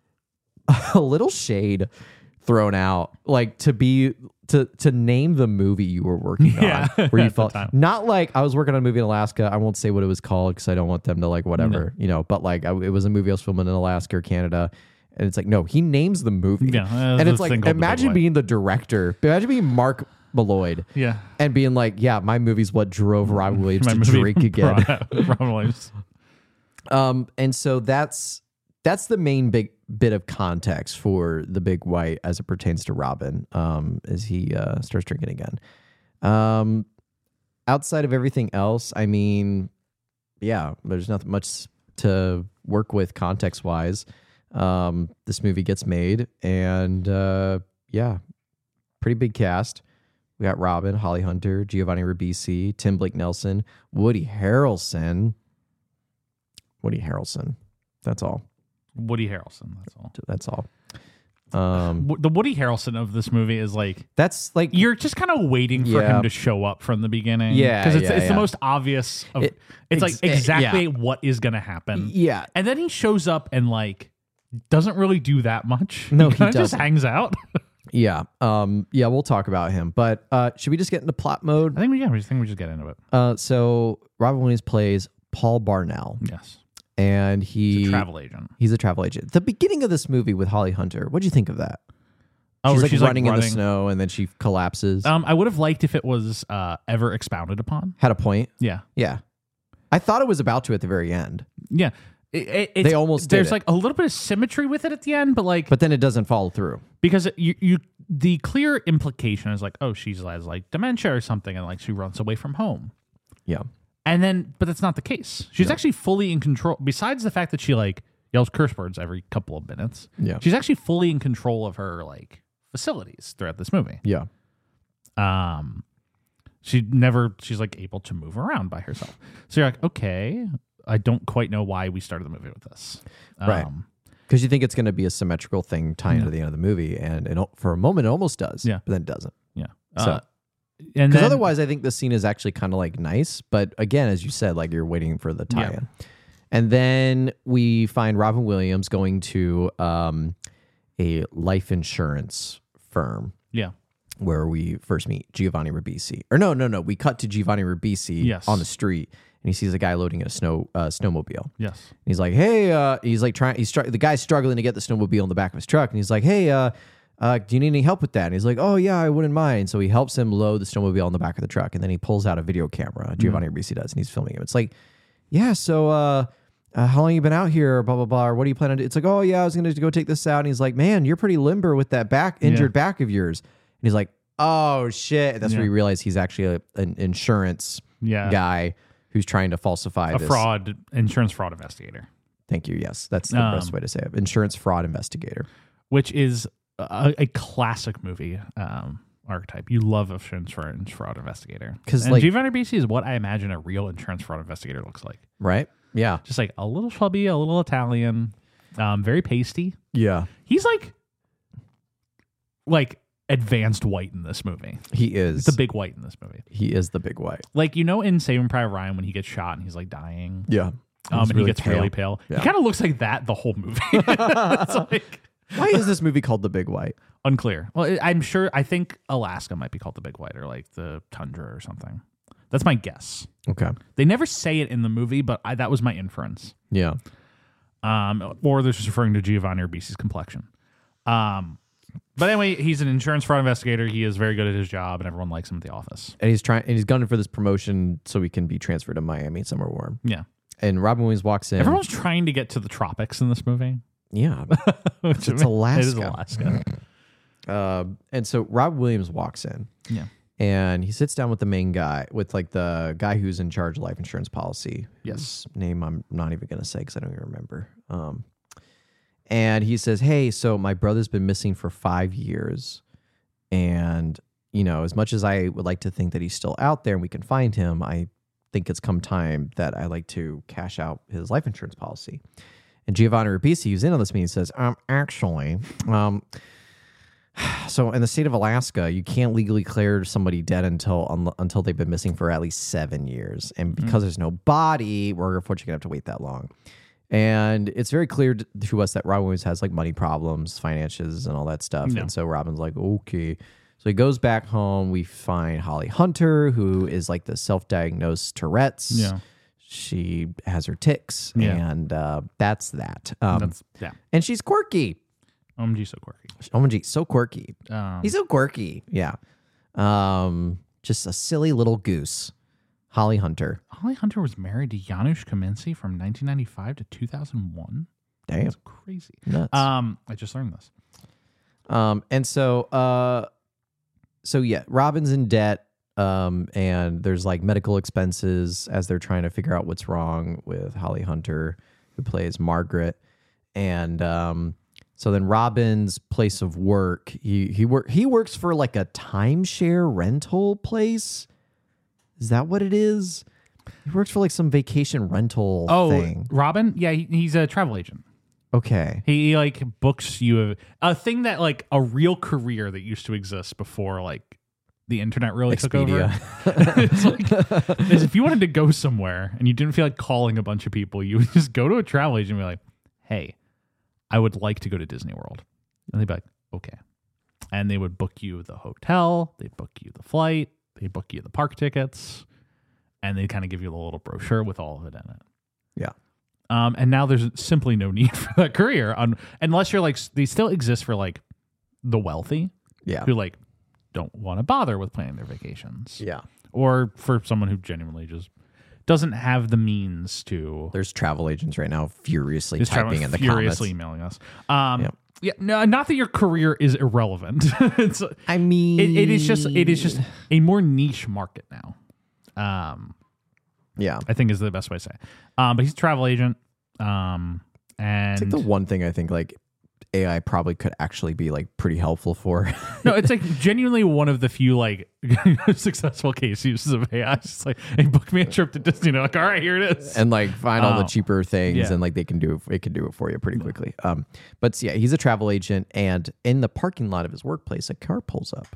a little shade thrown out, like, to be to to name the movie you were working Yeah, on, where you at the felt time. not like I was working on a movie in Alaska. I won't say what it was called because I don't want them to like whatever, you know. But like, I, it was a movie I was filming in Alaska or Canada, and it's like, no, he names the movie, Yeah, uh, and there's it's a like, thing called The Big imagine White. being the director, imagine being Mark Malloyd, Yeah. and being like, yeah, my movie's what drove Robin Williams My to movie drink again. brought out Robin Williams. Um, and so that's that's the main big bit of context for The Big White as it pertains to Robin, um, as he uh, starts drinking again. Um, outside of everything else, I mean, yeah, there's nothing much to work with context wise. Um, this movie gets made, and uh, yeah, pretty big cast. We got Robin, Holly Hunter, Giovanni Ribisi, Tim Blake Nelson, Woody Harrelson. Woody Harrelson. That's all. Woody Harrelson. That's all. That's all. Um, W- The Woody Harrelson of this movie is like, that's like you're just kind of waiting for Yeah. him to show up from the beginning. Yeah, Because it's, yeah, it's yeah. the most obvious of It- it's ex- like eh, exactly yeah. what is going to happen. yeah. And then he shows up and like doesn't really do that much. No, he kinda just doesn't. hangs out. Yeah. Um, yeah, we'll talk about him. But uh, should we just get into plot I mode? think we yeah, we just think we just get into it. Uh, so Robin Williams plays Paul Barnell, Yes. and he He's a travel agent. He's a travel agent. The beginning of this movie with Holly Hunter, what do you think of that? Oh, she's where like she's, like, running in the running. snow, and then she collapses. Um, I would have liked if it was uh, ever expounded upon. Had a point. Yeah. Yeah. I thought it was about to at the very end, Yeah. It, it, it's, They almost did There's it. like a little bit of symmetry with it at the end, but like but then it doesn't follow through. because it, you you the clear implication is like, oh, she's has like dementia or something, and like she runs away from home. Yeah. And then, but that's not the case. She's no. actually fully in control. Besides the fact that she like yells curse words every couple of minutes. Yeah. She's actually fully in control of her like facilities throughout this movie. Yeah. Um, she never, she's like able to move around by herself. So you're like, okay, I don't quite know why we started the movie with this. Um, right. Because you think it's going to be a symmetrical thing tying yeah. to the end of the movie. And it, for a moment, it almost does. Yeah. But then it doesn't. Yeah. So. Uh, And because otherwise, I think the scene is actually kind of like nice. But again, as you said, like you're waiting for the tie-in. Yeah. And then we find Robin Williams going to um, a life insurance firm. Yeah. Where we first meet Giovanni Ribisi. Or no, no, no. We cut to Giovanni Ribisi yes. on the street. And he sees a guy loading a snow uh, snowmobile. Yes. And he's like, hey, uh, he's like trying, he's str- the guy's struggling to get the snowmobile in the back of his truck. And he's like, hey, uh, Uh, do you need any help with that? And he's like, oh, yeah, I wouldn't mind. So he helps him load the snowmobile in the back of the truck. And then he pulls out a video camera. Giovanni mm-hmm. Ribisi does. And he's filming him. It's like, yeah, so uh, uh, how long you been out here? Blah, blah, blah. Or what do you plan on doing? It's like, oh, yeah, I was going to go take this out. And he's like, man, you're pretty limber with that back injured yeah. back of yours. And he's like, oh, shit. And that's yeah. where you realize he's actually a, an insurance yeah. guy who's trying to falsify a this. fraud, insurance fraud investigator. Thank you. Yes, that's the um, best way to say it. Insurance fraud investigator. Which is A, a classic movie um, archetype. You love insurance fraud, fraud investigator. Because like, Giovanni Ribisi is what I imagine a real insurance fraud investigator looks like. Right? Yeah. Just like a little chubby, a little Italian, um, very pasty. Yeah. He's like, like advanced white in this movie. He is. The big white in this movie. He is the big white. Like, you know, in Saving Private Ryan when he gets shot and he's like dying. Yeah. Um, and really he gets pale. really pale. Yeah. He kind of looks like that the whole movie. It's like... Why is this movie called The Big White? Unclear. Well, I'm sure, I think Alaska might be called The Big White or like the Tundra or something. That's my guess. Okay. They never say it in the movie, but I, that was my inference. Yeah. Um, or they're just referring to Giovanni Ribisi's complexion. Um, but anyway, he's an insurance fraud investigator. He is very good at his job and everyone likes him at the office. And he's trying, and he's gunning for this promotion so he can be transferred to Miami somewhere warm. Yeah. And Robin Williams walks in. Everyone's trying to get to the tropics in this movie. Yeah, it's Alaska. It is Alaska. uh, and so Rob Williams walks in. Yeah, and he sits down with the main guy, with like the guy who's in charge of life insurance policy. Yes, whose name I'm not even gonna say because I don't even remember. Um, and he says, "Hey, so my brother's been missing for five years, and you know, as much as I would like to think that he's still out there and we can find him, I think it's come time that I like to cash out his life insurance policy." And Giovanni Ribisi, who's in on this meeting, says, um, actually, um, so in the state of Alaska, you can't legally declare somebody dead until un- until they've been missing for at least seven years. And because mm-hmm. there's no body, we're unfortunately going to have to wait that long. And it's very clear to, to us that Robin Williams has like money problems, finances, and all that stuff. No. And so Robin's like, okay. So he goes back home. We find Holly Hunter, who is like the self-diagnosed Tourette's. Yeah. She has her tics, yeah. and uh, that's that. Um, that's, yeah. And she's quirky. O M G, so quirky. O M G, so quirky. Um, He's so quirky. Yeah. Um, just a silly little goose. Holly Hunter. Holly Hunter was married to Janusz Kaminski from nineteen ninety-five to two thousand one. Damn. That's crazy. Nuts. Um, I just learned this. Um, and so, uh, so yeah, Robin's in debt. Um, and there's like medical expenses as they're trying to figure out what's wrong with Holly Hunter, who plays Margaret. And um, so then Robin's place of work, he he work he works for like a timeshare rental place. Is that what it is? He works for like some vacation rental oh, thing. Robin? Yeah, he, he's a travel agent. Okay. He, he like books you a, a thing that like a real career that used to exist before like the internet really Expedia. took over. It's like, is if you wanted to go somewhere and you didn't feel like calling a bunch of people, you would just go to a travel agent and be like, hey, I would like to go to Disney World. And they'd be like, okay. And they would book you the hotel, they'd book you the flight, they'd book you the park tickets, and they'd kind of give you a little brochure with all of it in it. Yeah. Um, and now there's simply no need for that career on, unless you're like, they still exist for like the wealthy. Yeah. Who like, don't want to bother with planning their vacations. Yeah. Or for someone who genuinely just doesn't have the means to. There's travel agents right now furiously typing in the furiously comments. emailing us. Um, yep. Yeah, no, not that your career is irrelevant. it's, I mean, it, it is just it is just a more niche market now. Um, yeah. I think is the best way to say it. Um, but he's a travel agent. Um, and It's like the one thing I think like A I probably could actually be like pretty helpful for. no, it's like genuinely one of the few like successful case uses of A I. It's just like, hey, book me a trip to Disney. You're like, all right, here it is. And like find all the Oh. cheaper things, Yeah. and like they can do it. It can do it for you pretty quickly. Um, but yeah, he's a travel agent, and in the parking lot of his workplace, a car pulls up,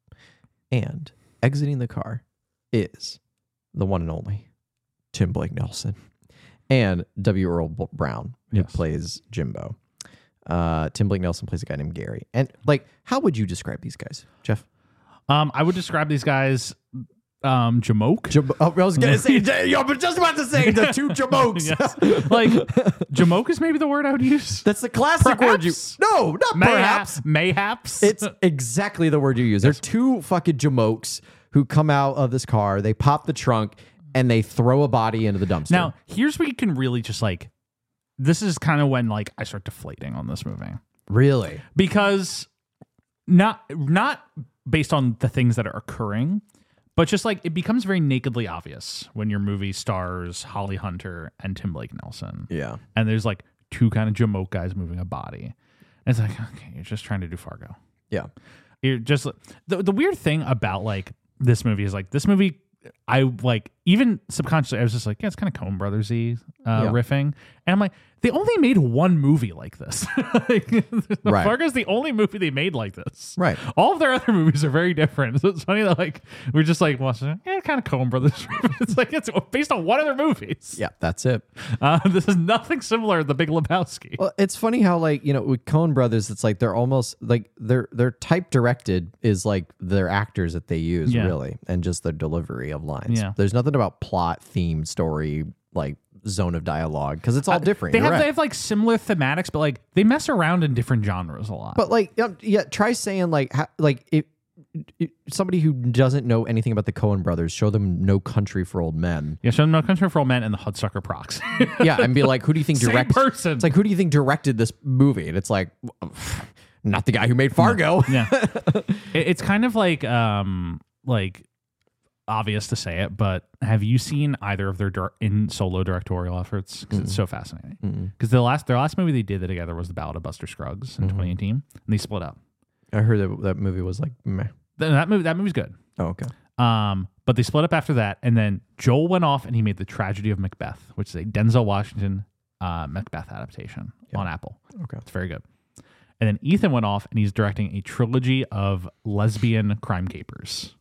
and exiting the car is the one and only Tim Blake Nelson and W. Earl B- Brown, who Yes. plays Jimbo. Uh, Tim Blake Nelson plays a guy named Gary. And like, how would you describe these guys, Jeff? Um, I would describe these guys um jamoke. Jam- oh, I was gonna say, yo, but just about to say the two jamokes. Yes. Like jamoke is maybe the word I would use. That's the classic word you. Perhaps. No, not perhaps. Mayhaps. Mayhaps. It's exactly the word you use. They're two fucking jamokes who come out of this car. They pop the trunk and they throw a body into the dumpster. Now, here's where you can really just like, this is kind of when like I start deflating on this movie really, because not not based on the things that are occurring, but just like it becomes very nakedly obvious when your movie stars Holly Hunter and Tim Blake Nelson. yeah, And there's like two kind of jamoke guys moving a body. And it's like, okay, you're just trying to do Fargo. yeah, You're just the the weird thing about like this movie is like this movie. I like even subconsciously I was just like, yeah, it's kind of Coen Brothers-y uh, Yeah. riffing, and I'm like, they only made one movie like this. Like, Right. Fargo's the only movie they made like this. Right. All of their other movies are very different. So it's funny that like we're just like, well, yeah, kind of Coen Brothers. It's like it's based on one of their movies. yeah. That's it. Uh, this is nothing similar to The Big Lebowski. Well, it's funny how like you know with Coen Brothers, it's like they're almost like they're they're type directed is like their actors that they use Yeah. really, and just their delivery of lines. Yeah. There's nothing about plot, theme, story, like zone of dialogue because it's all different. They You're have right. they have like similar thematics, but like they mess around in different genres a lot. But like, yeah, yeah, try saying like, ha, like if, if somebody who doesn't know anything about the Coen Brothers, show them No Country for Old Men. yeah, show them No Country for Old Men and the Hudsucker Proxy. Yeah, and be like, who do you think Same directed? person. It's like, who do you think directed this movie? And it's like, not the guy who made Fargo. Yeah, It- it's kind of like um like obvious to say it, but have you seen either of their dir- in solo directorial efforts? Because it's so fascinating. Because the last their last movie they did together was The Ballad of Buster Scruggs in twenty eighteen, and they split up. I heard that that movie was like, meh. Th- That movie that movie's good. Oh, okay. Um, but they split up after that, and then Joel went off and he made The Tragedy of Macbeth, which is a Denzel Washington uh, Macbeth adaptation on Apple. Okay. It's very good. And then Ethan went off and he's directing a trilogy of lesbian crime capers.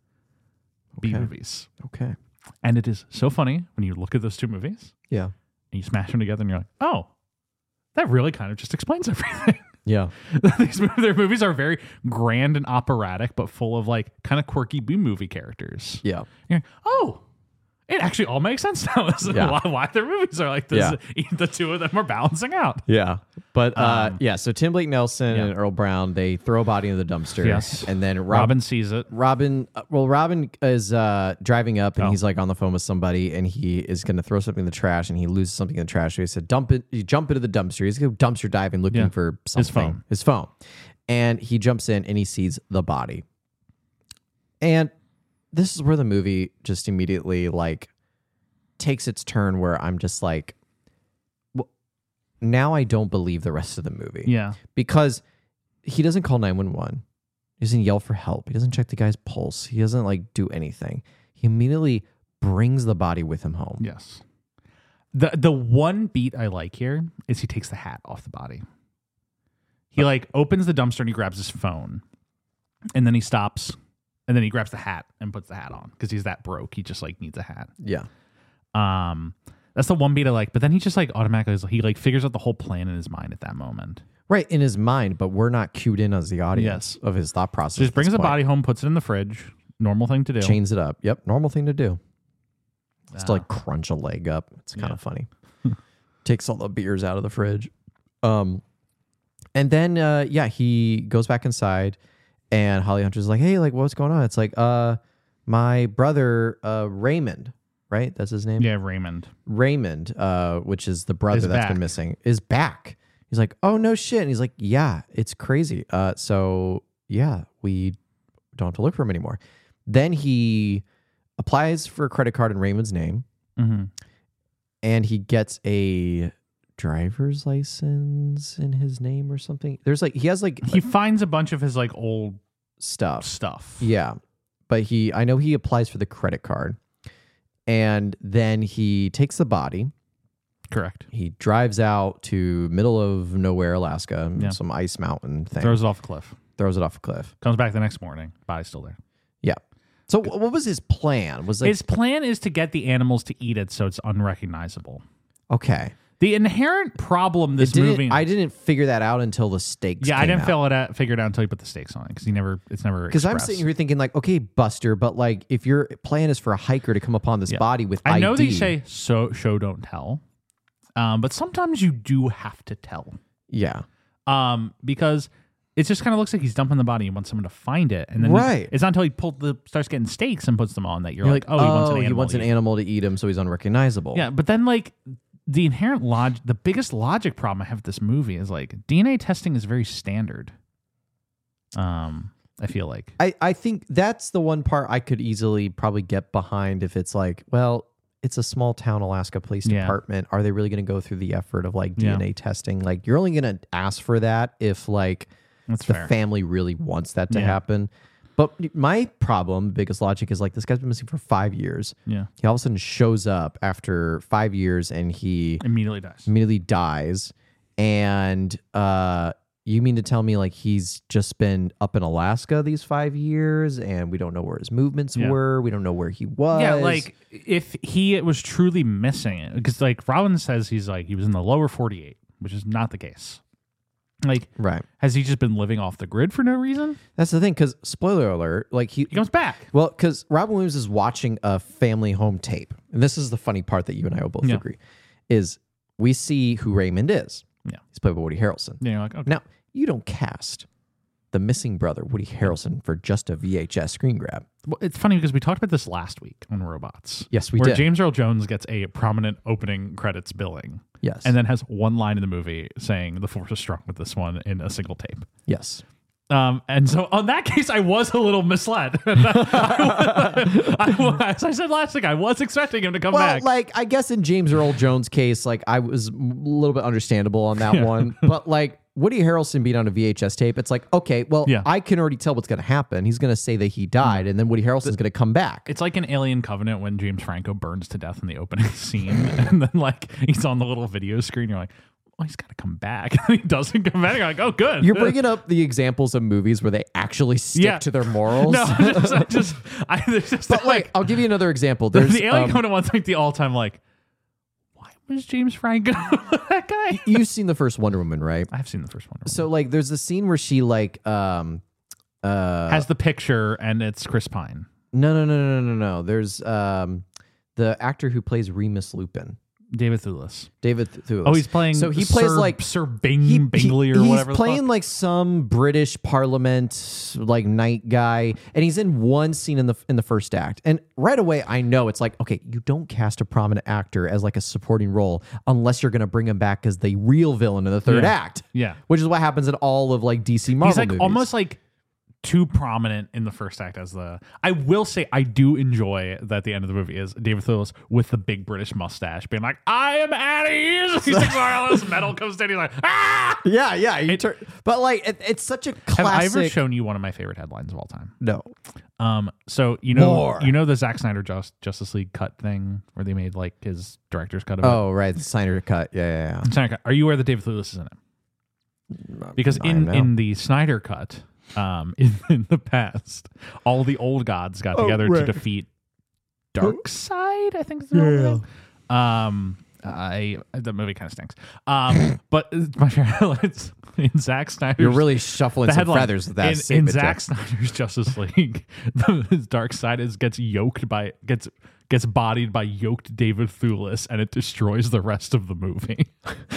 B Okay. movies. Okay. And it is so funny when you look at those two movies Yeah. and you smash them together and you're like, oh, that really kind of just explains everything. Yeah. These mov- their movies are very grand and operatic, but full of like kind of quirky B movie characters. Yeah. You're like, oh, it actually all makes sense now. As to Yeah. why, why their movies are like this. Yeah. The two of them are balancing out. Yeah. But uh, Um, yeah, so Tim Blake Nelson yeah. and Earl Brown, they throw a body into the dumpster. Yes. And then Rob, Robin sees it. Robin, uh, well, Robin is uh, driving up and Oh. he's like on the phone with somebody and he is going to throw something in the trash and he loses something in the trash. So he said, dump it, you jump into the dumpster. He's going to dumpster diving looking Yeah. for something. His phone. His phone. And he jumps in and he sees the body. And this is where the movie just immediately like takes its turn where I'm just like, well, now I don't believe the rest of the movie. Yeah. Because he doesn't call nine one one. He doesn't yell for help. He doesn't check the guy's pulse. He doesn't like do anything. He immediately brings the body with him home. Yes. The the one beat I like here is he takes the hat off the body. He like opens the dumpster and he grabs his phone. And then he stops. And then he grabs the hat and puts the hat on because he's that broke. He just like needs a hat. Yeah. Um, that's the one beat I like. But then he just like automatically he like figures out the whole plan in his mind at that moment. Right, in his mind, but we're not cued in as the audience Yes. of his thought process. So he just at brings this the point. body home, puts it in the fridge. Normal thing to do. Chains it up. Yep, normal thing to do. Just to Ah. like crunch a leg up. It's kind Yeah. of funny. Takes all the beers out of the fridge. Um, and then uh, yeah, he goes back inside, and Holly Hunter's like, "Hey, like, what's going on?" It's like, "Uh, my brother, uh, Raymond, right? That's his name. Yeah, Raymond. Raymond, uh, which is the brother Is that's back. been missing, is back. He's like, oh, no shit. And he's like, yeah, it's crazy. Uh, so, yeah, we don't have to look for him anymore. Then he applies for a credit card in Raymond's name, Mm-hmm. and he gets a driver's license in his name or something. There's like, he has like He finds a bunch of his like old stuff. stuff. Yeah. But he, I know he applies for the credit card, and then he takes the body. Correct. He drives out to middle of nowhere, Alaska, Yeah. some ice mountain thing. Throws it off a cliff. throws it off a cliff. Comes back the next morning. Body's still there. Yeah. So wh- what was his plan? Was like, His plan is to get the animals to eat it so it's unrecognizable. okay. The inherent problem this It didn't- movie. I didn't figure that out until the stakes. yeah, I came didn't out. feel it out, figure it out until you put the stakes on it because he never. It's never Because I'm expressed. sitting here thinking like, okay, Buster, but like if your plan is for a hiker to come upon this Yeah. body with I know I D, they say so show don't tell, um, but sometimes you do have to tell, yeah, um, because it just kind of looks like he's dumping the body and wants someone to find it, and then Right. it's not until he pulled the starts getting stakes and puts them on that you're, you're like, oh, he wants an animal. he wants to an eat. animal to eat him, so he's unrecognizable. Yeah, but then like the inherent log, the biggest logic problem I have with this movie is like D N A testing is very standard. Um, I feel like. I, I think that's the one part I could easily probably get behind if it's like, well, it's a small town Alaska police Yeah. department. Are they really going to go through the effort of like Yeah. D N A testing? Like you're only going to ask for that if like That's the fair. family really wants that to Yeah. happen. But my problem, biggest logic is like this guy's been missing for five years. Yeah. He all of a sudden shows up after five years and he Immediately dies. immediately dies. And uh, you mean to tell me like he's just been up in Alaska these five years and we don't know where his movements Yeah. were? We don't know where he was. Yeah, like if he was truly missing it, because like Robin says he's like he was in the lower forty-eight, which is not the case. Like, right. has he just been living off the grid for no reason? That's the thing, because spoiler alert, like he, He comes back. well, because Robin Williams is watching a family home tape, and this is the funny part that you and I will both Yeah. agree, is we see who Raymond is. Yeah. He's played by Woody Harrelson. Yeah, you're like, okay. Now, you don't cast the missing brother, Woody Harrelson, for just a V H S screen grab. Well, it's funny because we talked about this last week on Robots. Yes, we where did. James Earl Jones gets a prominent opening credits billing. Yes. And then has one line in the movie saying the force is strong with this one in a single tape. yes. Um, and so on that case, I was a little misled. I, I, as I said last week, I was expecting him to come Well, back. like, I guess in James Earl Jones' case, like, I was a little bit understandable on that Yeah. one. But, like, Woody Harrelson being on a V H S tape, it's like, okay, well, Yeah. I can already tell what's going to happen. He's going to say that he died, and then Woody Harrelson's going to come back. It's like an Alien Covenant when James Franco burns to death in the opening scene, and then like he's on the little video screen. You're like, oh, he's got to come back. And he doesn't come back. You're like, oh, good. You're bringing up the examples of movies where they actually stick Yeah. to their morals. no, I just, I just, I, there's just But, like, I'll give you another example. There's the Alien um, Covenant one's like the all-time like, why was James Franco that guy? you've seen the first Wonder Woman, right? I've seen the first one. So, like, there's a scene where she, like, um, uh, Has the picture and it's Chris Pine. no, no, no, no, no, no. There's um, the actor who plays Remus Lupin. David Thewlis. David Thewlis. Oh, he's playing. So he plays Sir, like Sir Bing he, Bingley or he- whatever. He's the playing fuck. like some British Parliament like night guy, and he's in one scene in the in the first act. And right away, I know it's like, okay, you don't cast a prominent actor as like a supporting role unless you're going to bring him back as the real villain in the third Yeah. act. Yeah. which is what happens in all of like D C Marvel He's like movies. almost like too prominent in the first act as the. I will say I do enjoy that the end of the movie is David Thewlis with the big British mustache being like, I am at ease. He's like, all this metal comes down. He's like, ah. yeah, yeah. he tur- but like it, it's such a Have I classic. ever shown you one of my favorite headlines of all time? no. Um, so you know, More. you know the Zack Snyder Just, Justice League cut thing where they made like his director's cut of it. Oh, right, the Snyder cut. Yeah, yeah, yeah. Snyder cut. Are you aware that David Thewlis is in it? Because I in know. in the Snyder cut, um, in, in the past, all the old gods got Oh, together right. to defeat Darkseid. I think is the yeah. Um, I the movie kind of stinks. Um, but my favorite highlights in Zack Snyder's. You're really shuffling the some headline, feathers with that in, in statement, Zack Jeff. Snyder's Justice League. His Darkseid is gets yoked by gets gets bodied by yoked David Thewlis, and it destroys the rest of the movie.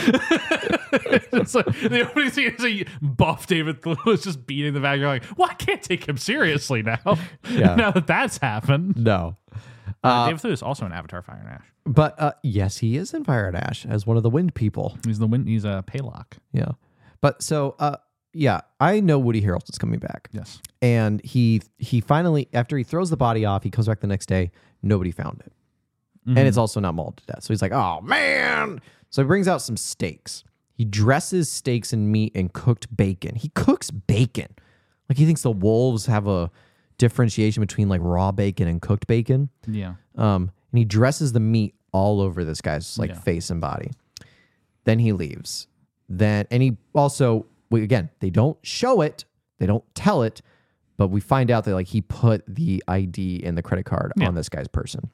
It's like, the opening scene is a buff David Thewlis just beating the bag. You're like, well, I can't take him seriously now. Yeah. Now that that's happened. No. Uh, David Thewlis also in Avatar: Fire and Ash. But uh, yes, he is in Fire and Ash as one of the wind people. He's the wind. He's a Paylock. Yeah. But so, uh, yeah, I know Woody Harrelson's coming back. Yes. And he he finally, after he throws the body off, he comes back the next day. Nobody found it. Mm-hmm. And it's also not mauled to death. So he's like, oh, man. So he brings out some steaks. He dresses steaks in meat and cooked bacon. He cooks bacon. Like he thinks the wolves have a differentiation between like raw bacon and cooked bacon. Yeah. Um, and he dresses the meat all over this guy's like Yeah. face and body. Then he leaves. Then and he also we, again they don't show it, they don't tell it, but we find out that like he put the I D and the credit card Yeah. on this guy's person.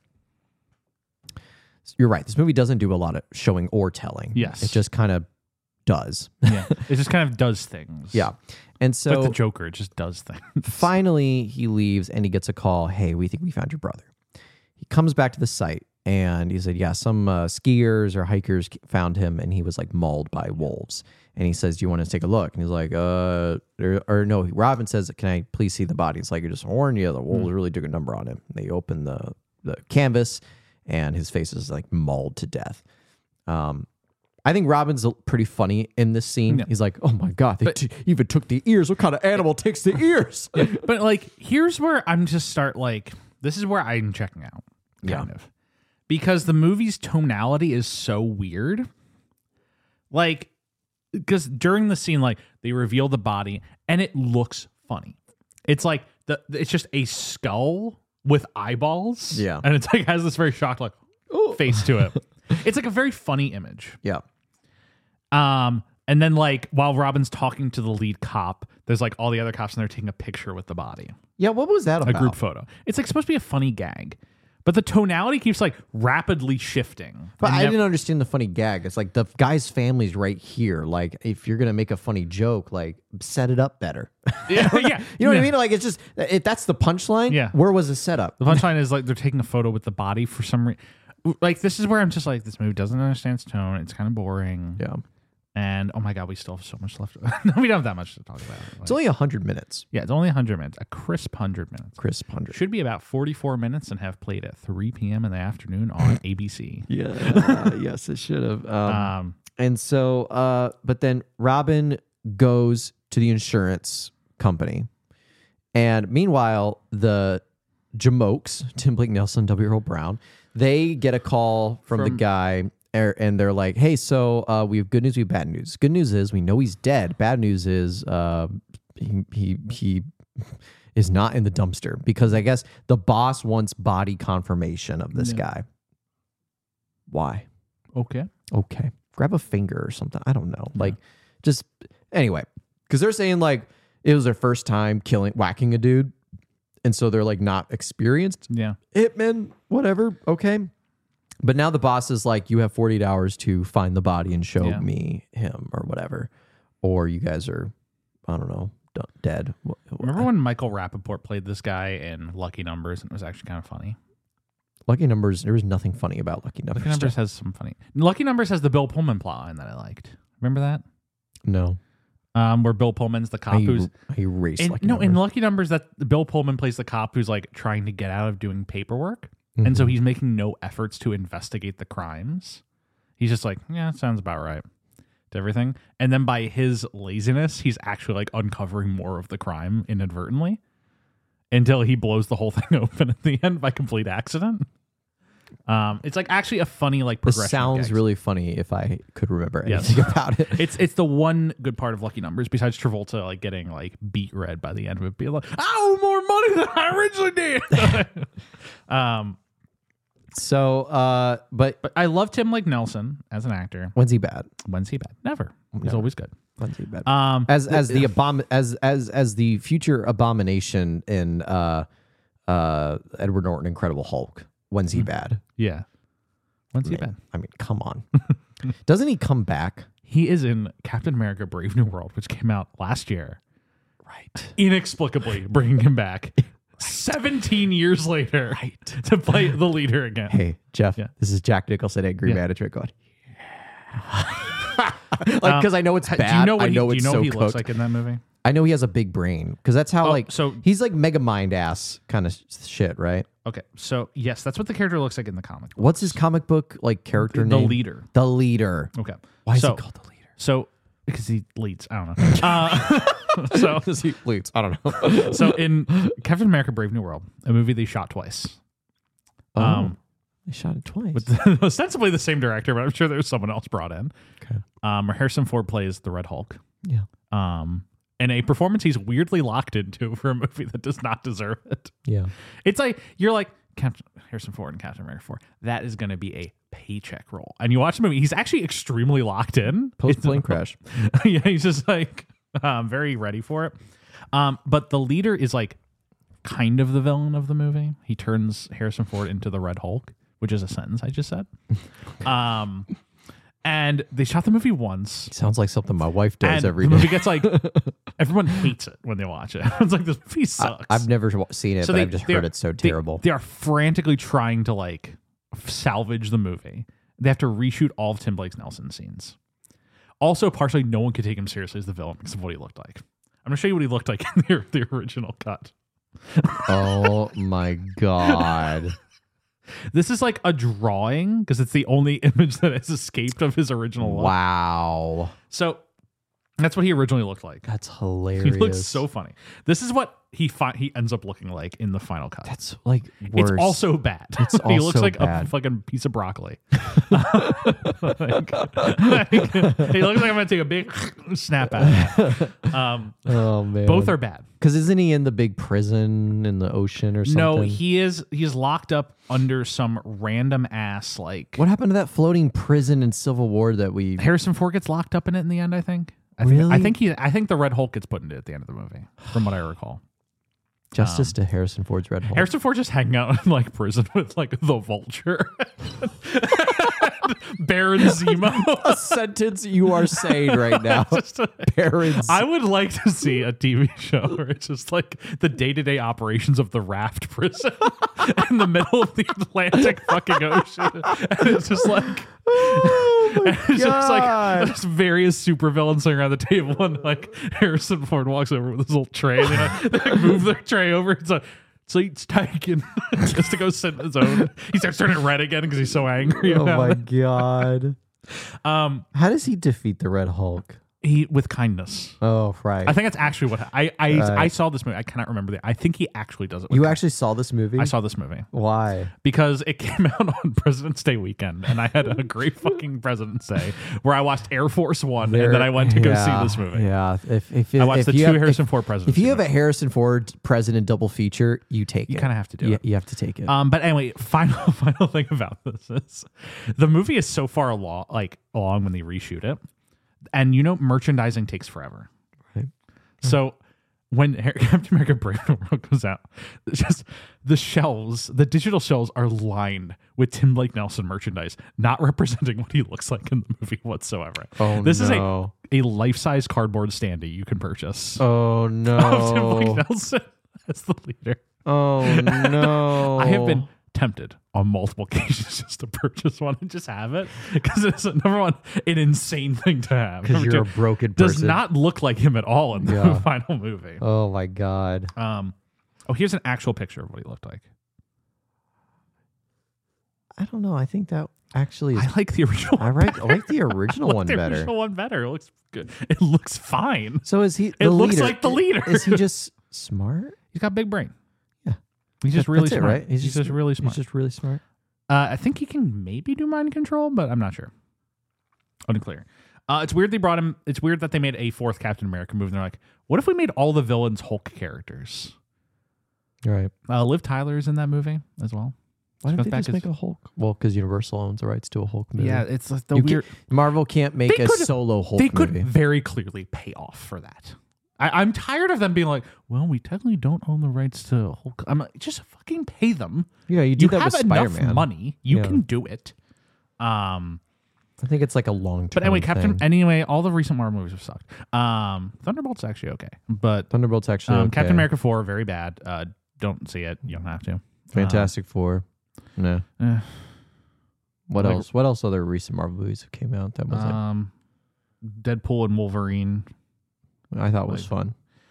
You're right. This movie doesn't do a lot of showing or telling. Yes. It just kind of does. Yeah. It just kind of does things. Yeah. And so Like the Joker, it just does things. finally he leaves and he gets a call. Hey, we think we found your brother. He comes back to the site and he said, yeah, some uh, skiers or hikers found him and he was like mauled by wolves. And he says, do you want to take a look? And he's like, uh, or, or no, Robin says, can I please see the body? It's like, I just warned you, the wolves really took a number on him. They open the, the canvas and his face is like mauled to death. Um, I think Robin's pretty funny in this scene. Yeah. He's like, oh my God, they But- t- even took the ears. What kind of animal takes the ears? But like, here's where I'm just start like, this is where I'm checking out, kind Yeah. of, because the movie's tonality is so weird. Like, because during the scene, like they reveal the body and it looks funny. It's like the it's just a skull with eyeballs. Yeah. and it's like has this very shocked like face to it. It's like a very funny image. Yeah. Um, and then like while Robin's talking to the lead cop, there's like all the other cops and they're taking a picture with the body, Yeah, what was that a about? group photo. It's like supposed to be a funny gag, but the tonality keeps like rapidly shifting. But And I nev- didn't understand the funny gag. It's like the guy's family's right here. Like, if you're gonna make a funny joke, like set it up better. Yeah, yeah. You know what Yeah. I mean? Like, it's just if that's the punchline. Yeah. Where was the setup? The punchline is like they're taking a photo with the body for some reason. Like this is where I'm just like, this movie doesn't understand its tone. It's kind of boring. Yeah. And oh my god, we still have so much left. No, we don't have that much to talk about. Like, It's only a hundred minutes. yeah, it's only one hundred minutes, a crisp one hundred minutes. Crisp hundred. Should be about forty-four minutes and have played at three p.m. in the afternoon on A B C. Yeah. uh, yes, it should have. Um, Um, and so, uh, but then Robin goes to the insurance company, and meanwhile, the Jamokes, Tim Blake Nelson, W. Earl Brown, they get a call from, the From- guy, er, and they're like, "Hey, so uh, we have good news, we have bad news. Good news is we know he's dead. Bad news is uh, he he he." is not in the dumpster because I guess the boss wants body confirmation of this Yeah. guy. Why? okay. Okay. Grab a finger or something. I don't know. Like, just anyway, because they're saying like it was their first time killing, whacking a dude. And so they're like not experienced Yeah. hitmen, whatever. Okay. But now the boss is like, you have forty-eight hours to find the body and show Yeah. me him or whatever. Or you guys are, I don't know, d- dead. Wh- wh- Remember when Michael Rappaport played this guy in Lucky Numbers and it was actually kind of funny? Lucky Numbers, there was nothing funny about Lucky Numbers. Lucky Numbers has some funny. Lucky Numbers has the Bill Pullman plot line that I liked. Remember that? No. Um, where Bill Pullman's the cop I, who's I erased in, Lucky no Numbers. in Lucky Numbers that Bill Pullman plays the cop who's like trying to get out of doing paperwork, Mm-hmm. and so he's making no efforts to investigate the crimes. He's just like, yeah, it sounds about right to everything, and then by his laziness, he's actually like uncovering more of the crime inadvertently until he blows the whole thing open at the end by complete accident. Um, it's like actually a funny like This progression. of sounds gags. really funny if I could remember Yes. anything about it. It's it's the one good part of Lucky Numbers besides Travolta like getting like beat red by the end of it, being like, "Oh, more money than I originally did." um, So, uh, but but I love Tim Blake Nelson as an actor. when's he bad? When's he bad? Never. He's Never. always good. When's he bad? Um, as as the abom- as as as the future abomination in uh, uh, Edward Norton Incredible Hulk. When's he bad? yeah. When's he I mean, bad? I mean, come on. Doesn't he come back? He is in Captain America: Brave New World, which came out last year. Right. Inexplicably bringing him back seventeen years later, Right. to play the leader again. Hey, Jeff, Yeah. this is Jack Nicholson at Green Yeah. Management going, yeah. Like, because I know it's Ha- bad. Do you know what I know he, it's do you know so what he cooked. looks like in that movie? I know he has a big brain because that's how Oh, like so- he's like mega mind ass kind of shit, right? Okay, so yes, that's what the character looks like in the comic. What's his comic book like character The name? leader. The leader. Okay. Why is so, he called the leader? So because he leads. I don't know. Uh, so Because he leads. I don't know. so in Captain America: Brave New World, a movie they shot twice. Oh, Um, they shot it twice. with the, ostensibly the same director, but I'm sure there's someone else brought in. Okay. Um, Harrison Ford plays the Red Hulk. Yeah. Um, and a performance he's weirdly locked into for a movie that does not deserve it. Yeah. It's like you're like Captain Harrison Ford and Captain America four. That is going to be a paycheck role, and you watch the movie. He's actually extremely locked in. Post It's- plane crash. yeah, he's just like um, very ready for it. Um, but the leader is like kind of the villain of the movie. He turns Harrison Ford into the Red Hulk, which is a sentence I just said. um, and they shot the movie once. Sounds like something my wife does And every the movie day. gets like everyone hates it when they watch it. It's like this movie sucks. I've never seen it, So but they- I've just they're- heard it's so they- terrible. They, are frantically trying to like salvage the movie. They have to reshoot all of Tim Blake's Nelson scenes. Also, partially, no one could take him seriously as the villain because of what he looked like. I'm gonna show you what he looked like in the, the original cut. Oh my god. This is like a drawing because it's the only image that has escaped of his original look. Wow. So that's what he originally looked like. That's hilarious. He looks so funny. This is what he fi- he ends up looking like in the final cut. That's like worse. It's also bad. It's he looks also like a bad. fucking piece of broccoli. Like- like, he looks like I'm gonna take a big snap at it. Um, Oh man. both are bad. Because isn't he in the big prison in the ocean or something? No, he is. He's locked up under some random ass like. What happened to that floating prison in Civil War that we? Harrison Ford gets locked up in it in the end. I think. I think. Really? I think he. I think the Red Hulk gets put into it at the end of the movie, from what I recall. Justice to Harrison Ford's Red Hulk. Harrison Ford just hanging out in like prison with like the Vulture, Baron Zemo. A sentence you are saying right now. Just a- Parents. I would like to see a T V show where it's just like the day to day operations of the Raft prison in the middle of the Atlantic fucking ocean. And it's just like, Oh my it's just like God. there's various supervillains sitting around the table, and like Harrison Ford walks over with his little tray, and they like, they like move their tray over. It's like, so he's taken just to go sit in his own. He starts turning red again because he's so angry. Oh about my it. god. Um, How does he defeat the Red Hulk? he with kindness. Oh, right. I think that's actually what I I, Right. I saw this movie. I cannot remember the. I think he actually does it. With you kindness. actually saw this movie? I saw this movie Why? because it came out on President's Day weekend, and I had a great fucking President's Day where I watched Air Force One, and then I went to go Yeah, see this movie. Yeah. If, if, I watched if the you two have, Harrison if, Ford presidents. If you have a Harrison Ford president double feature, you take it. You kinda have to do you, it. You have to take it. Um, but anyway, final final thing about this is the movie is so far along, like along when they reshoot it, and you know merchandising takes forever. Right. So when Har- Captain America: Brave New World goes out, it's just the shelves, the digital shelves are lined with Tim Blake Nelson merchandise, not representing what he looks like in the movie whatsoever. Oh, this no. is a a life size cardboard standee you can purchase oh, of Tim no. Blake Nelson as the leader. Oh, no. I have been tempted on multiple occasions just to purchase one and just have it because it's number one, an insane thing to have. Because Number you're a two, broken does person. not look like him at all in the Yeah. final movie. Oh, my God. Um, oh, here's an actual picture of what he looked like. I don't know. I think that actually is. I like the original. I, one like, I better. like the original I like one the better. original one better. It looks good. It looks fine. So is he? It the looks leader? like the leader. Is he just smart? He's got big brain. Yeah. He's just That- really that's smart. it, right? He's, just, really smart. He's just really smart. Uh, I think he can maybe do mind control, but I'm not sure. Unclear. Uh, it's weird they brought him. It's weird that they made a fourth Captain America movie. And they're like, what if we made all the villains Hulk characters? Right. Uh, Liv Tyler is in that movie as well. Why Smith did they just Beck make is- a Hulk? Well, because Universal owns the rights to a Hulk movie. Yeah, it's like the You weird. can't- Marvel can't make They a could- solo Hulk They could movie. very clearly pay off for that. I, I'm tired of them being like, well, we technically don't own the rights to Hulk. I'm like, just fucking pay them. Yeah, you do You that have with enough Spider-Man. money. You Yeah. can do it. Um, I think it's like a long term. But anyway, Captain. thing. Anyway, all the recent Marvel movies have sucked. Um, Thunderbolt's actually okay, but Thunderbolt's actually um, okay. Captain America four very bad. Uh, don't see it. You don't have to. Fantastic Four. No. Uh, What like- else? What else? Other recent Marvel movies have came out that was like um, Deadpool and Wolverine. I thought was like- fun.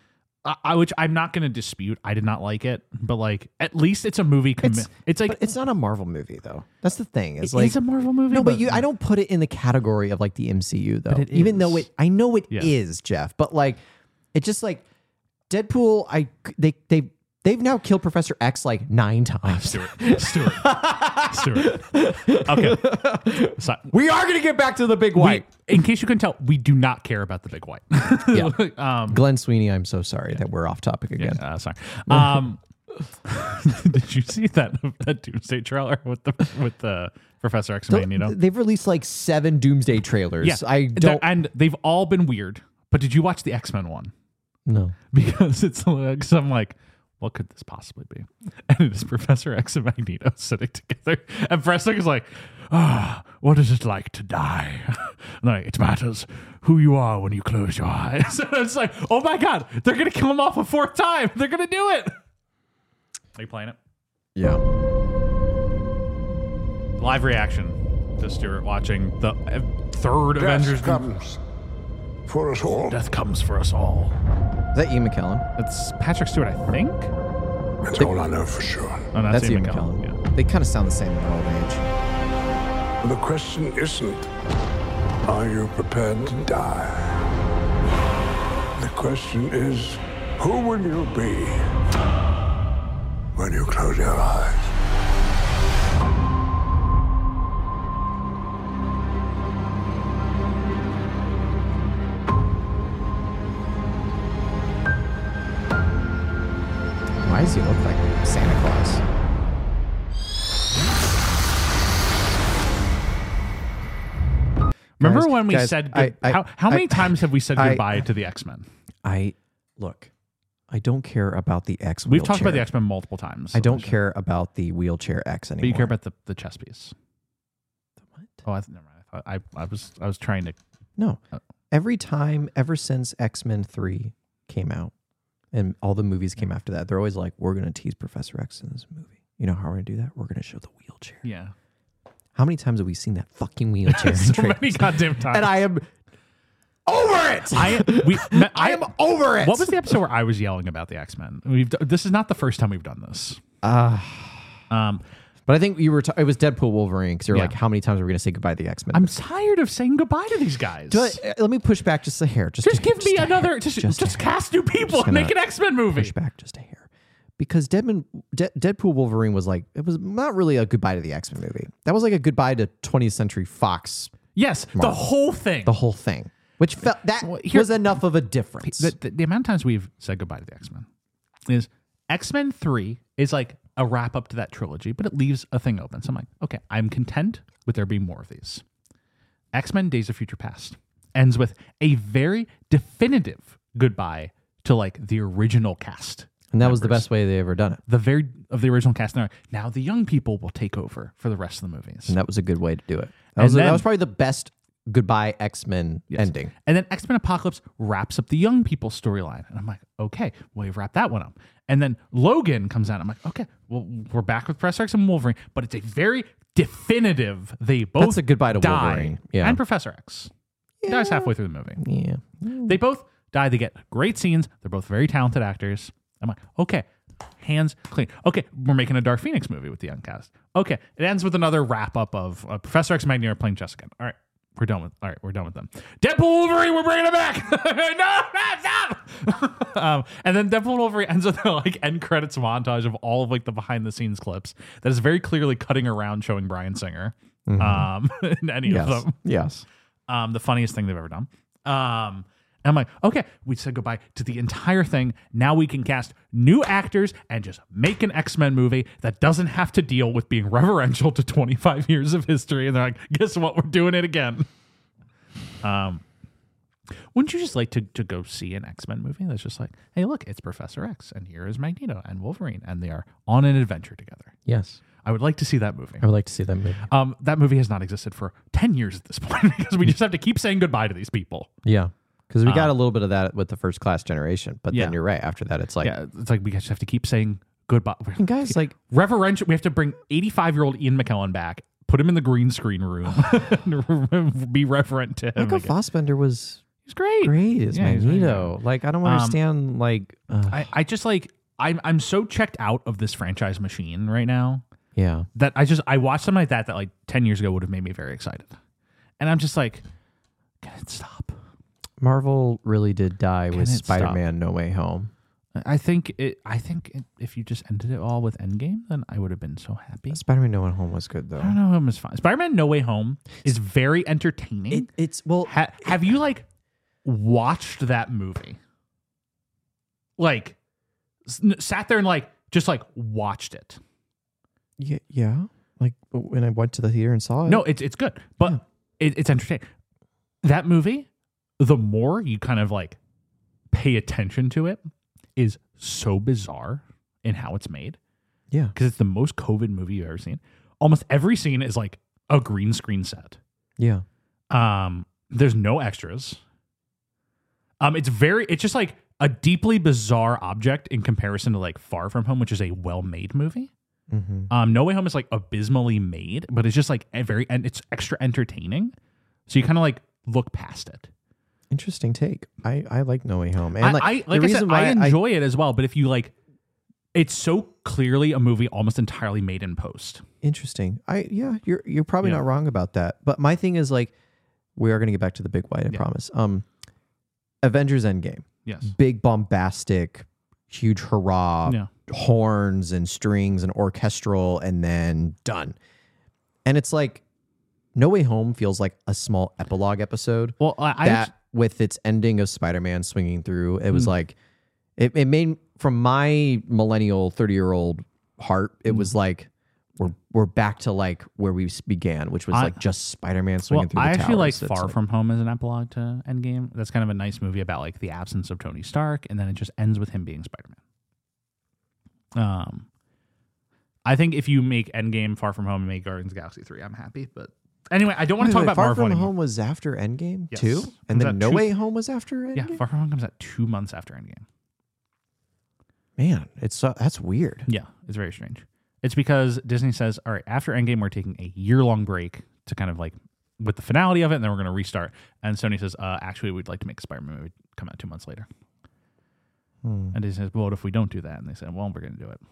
I, I which I'm not going to dispute. I did not like it, but like at least it's a movie. Commi- It's, it's like but it's not a Marvel movie though. That's the thing. It's it like is a Marvel movie. no, but you, I don't put it in the category of like the M C U though. But it Even is. though it, I know it is Yeah. Jeff. But like, it just like Deadpool. I they they they've now killed Professor X like nine times. Stuart, Stuart, Stuart. Okay, so, We are gonna get back to the big we, white. in case you can tell, we do not care about the big white. Yeah. um, Glenn Sweeney, I'm so sorry that we're off topic again. uh, sorry. Um, did you see that that Doomsday trailer with the with the Professor X and Magneto? They've released like seven Doomsday trailers. Yeah, I They're- don't and they've all been weird. But did you watch the X-Men one? know. Because it's like, so I'm like, what could this possibly be? And it is Professor X and Magneto sitting together. And Professor is like, ah, what is it like to die? Like, it matters who you are when you close your eyes. And it's like, oh my God, they're going to kill him off a fourth time. They're going to do it. Are you playing it? Yeah. Live reaction to Stuart watching the uh, third Avengers Death comes for us all. Death comes for us all. Is that Ian McKellen? It's Patrick Stewart, I think. That's all I know for sure. Oh, no, That's Ian Ian McKellen. McKellen. Yeah. They kind of sound the same in their old age. The question isn't, are you prepared to die? The question is, who will you be when you close your eyes? Why does he look like Santa Claus? Remember Guys, when we guys, said I- good, I- how, how many I- times have we said I- goodbye to the X-Men? I look. I don't care about the X. We've talked about the wheelchair. X-Men multiple times. I don't care about the wheelchair X anymore. But you care about the, the chess piece. what? Oh, I, never mind. I, thought, I, I was I was trying to. No. Oh. Every time, ever since X-Men three came out, and all the movies came after that, they're always like, "We're gonna tease Professor X in this movie." You know how we're gonna do that? We're gonna show the wheelchair. Yeah. How many times have we seen that fucking wheelchair? in So trailers? many goddamn times. And I am over it. I we I, I am over it. What was the episode where I was yelling about the X-Men? We've d- this is not the first time we've done this. Uh, Um, but I think you were. T- it was Deadpool Wolverine because you're Yeah. like, how many times are we gonna say goodbye to the X-Men? I'm tired of saying goodbye to these guys. Do I- uh, let me push back just a hair. Just, just a, give me a another. hair. Just, Just just, a hair. cast new people Just and make gonna an X-Men movie. Push back just a hair. Because Deadman, De- Deadpool Wolverine was like, it was not really a goodbye to the X-Men movie. That was like a goodbye to twentieth Century Fox, Yes, the Marvel. whole thing. the whole thing, which felt that Well, here- was enough of a difference. the, the, the amount of times we've said goodbye to the X-Men is X-Men three is like a wrap up to that trilogy, but it leaves a thing open. So I'm like, okay, I'm content with there being more of these. X-Men Days of Future Past ends with a very definitive goodbye to like the original cast. and that was the members. best way they ever done it. The very of the original cast. Now, now the young people will take over for the rest of the movies. And that was a good way to do it. That, And was, then- that was probably the best goodbye X-Men Yes. ending. And then X-Men Apocalypse wraps up the young people storyline. And I'm like, okay, well, you've wrapped that one up. And then Logan comes out. I'm like, okay, well, we're back with Professor X and Wolverine, but it's a very definitive, they both That's a goodbye to die. Wolverine. Yeah. And Professor X. He dies halfway through the movie. Yeah. They both die. They get great scenes. They're both very talented actors. I'm like, okay, hands clean. Okay, we're making a Dark Phoenix movie with the young cast. Okay, it ends with another wrap up of uh, Professor X and Magneto playing chess again. All right, we're done with. All right, we're done with them. Deadpool Wolverine, we're bringing it back. no, no, no. um, and then Deadpool Wolverine ends with a like end credits montage of all of like the behind the scenes clips that is very clearly cutting around showing Bryan Singer. Um, in any Yes. of them. Yes. Um, the funniest thing they've ever done. Um, and I'm like, okay, we said goodbye to the entire thing. Now we can cast new actors and just make an X-Men movie that doesn't have to deal with being reverential to twenty-five years of history. And they're like, guess what? We're doing it again. Um, wouldn't you just like to, to go see an X-Men movie that's just like, hey, look, it's Professor X and here is Magneto and Wolverine and they are on an adventure together. Yes. I would like to see that movie. I would like to see that movie. Um, that movie has not existed for ten years at this point because we just have to keep saying goodbye to these people. Yeah. Because we got a little bit of that with the first class generation. But Um, Yeah. then you're right. After that, it's like, Yeah, it's like we just have to keep saying goodbye. and guys, like, Reverential. We have to bring eighty-five-year-old Ian McKellen back, put him in the green screen room, and be reverent to him. Michael again. Fassbender was He's great. Great as Yeah, he's really Magneto. Like I don't Um, understand. like uh, I, I just like I'm I'm so checked out of this franchise machine right now yeah, that I just I watched something like that that like ten years ago would have made me very excited, and I'm just like, can it stop? Marvel really did die Can with it stop? Spider-Man: No Way Home. I think it. I think it, if you just ended it all with Endgame, then I would have been so happy. Spider-Man: No Way Home was good though. I don't know. Home is fine. Spider-Man: No Way Home is very entertaining. It, it's well, Ha- have you like watched that movie? Like s- sat there and like just like watched it. yeah, yeah. Like when I went to the theater and saw it. No, it's it's good, but it, it's entertaining. That movie, the more you kind of like pay attention to it, is so bizarre in how it's made. yeah, Because it's the most COVID movie you've ever seen. Almost every scene is like a green screen set. yeah. Um, there's no extras. Um, it's very, it's just like a deeply bizarre object in comparison to like Far From Home, which is a well-made movie. Mm-hmm. Um, No Way Home is like abysmally made, but it's just like a very, and it's extra entertaining. So you kind of like look past it. Interesting take. I, I like No Way Home. And I, like, I the like I reason said, why I enjoy it as well. But if you like, it's so clearly a movie almost entirely made in post. Interesting. I yeah, you're you're probably Yeah. not wrong about that. But my thing is like, we are going to get back to the big white. I Yeah. promise. Um, Avengers Endgame, Yes. big bombastic, huge hurrah, Yeah. horns and strings and orchestral, and then done. And it's like, No Way Home feels like a small epilogue episode. Well, I, I that with its ending of Spider-Man swinging through, it was Mm. like, it, it made, from my millennial thirty year old heart, it Mm. was like, we're we're back to like where we s- began, which was I- like just Spider-Man swinging well, through the I actually like towers. It's Far like- From Home as an epilogue to Endgame. That's kind of a nice movie about like the absence of Tony Stark, and then it just ends with him being Spider-Man. Um, I think if you make Endgame, Far From Home, and make Guardians of the Galaxy three, I'm happy. But anyway, I don't want Wait, to talk wait, about Far Marvel From anymore. Home was after Endgame Yes. too, and Comes then out No two- Way Home was after Endgame. Yeah, Far From Home comes out two months after Endgame. Man, it's so, that's weird. Yeah, it's very strange. It's because Disney says, all right, after Endgame, we're taking a year-long break to kind of like with the finality of it, and then we're going to restart. And Sony says, uh, actually, we'd like to make a Spider-Man movie come out two months later. Hmm. And Disney says, well, what if we don't do that? And they said, well, we're going to do it.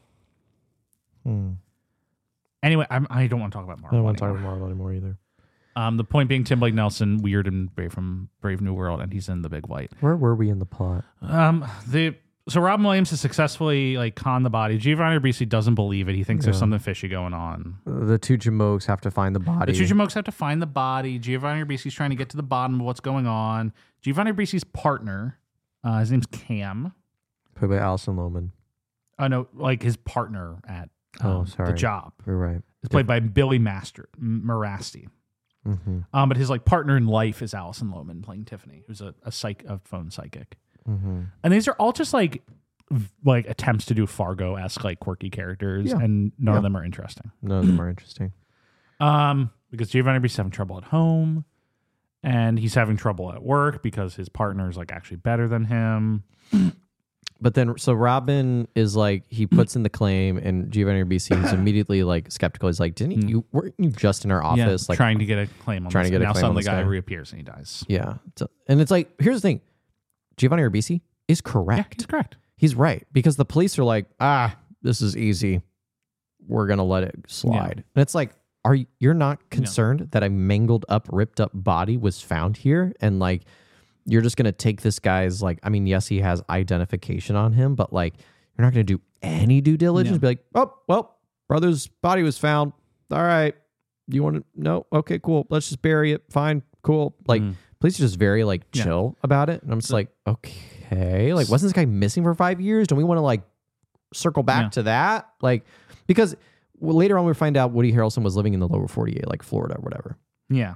Hmm. Anyway, I'm, I don't want to talk about I Marvel don't want to talk anymore. about Marvel anymore either. Um, the point being, Tim Blake Nelson, weird and brave from Brave New World, and he's in The Big White. Where were we in the plot? Um, the so Robin Williams has successfully like conned the body. Giovanni Ribisi doesn't believe it. He thinks there's Yeah. something fishy going on. The two Jamokes have to find the body. The two Jamokes have to find the body. Giovanni Ribisi's trying to get to the bottom of what's going on. Giovanni Ribisi's partner, uh, his name's Cam. Played by Alison Lohman. Oh no, like his partner at um, Oh, sorry. the job. You're right. It's played by Billy Master M- Marasti. Mm-hmm. Um, but his like partner in life is Alison Lohman playing Tiffany, who's a, a psych a phone psychic. Mm-hmm. And these are all just like v- like attempts to do Fargo-esque like quirky characters, Yeah. and none Yeah. of them are interesting. None of them are interesting. Um, because Giovanni Ribisi's having trouble at home, and he's having trouble at work because his partner is like actually better than him. But then, so Robin is like, he puts in the claim, and Giovanni Ribisi is immediately like skeptical. He's like, "Didn't you? Weren't you just in our office, Yeah, like trying to get a claim on trying this. to get a and now claim on suddenly this the guy guy. reappears and he dies. Yeah." So- and it's like, here's the thing: Giovanni Ribisi is Yeah, correct. he's correct. He's right, because the police are like, "Ah, this is easy. We're gonna let it slide." And it's like, are you, you're not concerned that a mangled up, ripped up body was found here, and like, you're just gonna take this guy's like, I mean, yes, he has identification on him, but like, you're not gonna do any due diligence. No. Be like, "Oh, well, brother's body was found. All right, you want to? No, okay, cool. Let's just bury it. Fine, cool." Like, Mm. police are just very like Yeah. chill about it, and I'm just like, okay, like, wasn't this guy missing for five years? Don't we want to like circle back Yeah. to that? Like, because well, later on we find out Woody Harrelson was living in the lower forty-eight, like Florida or whatever. Yeah.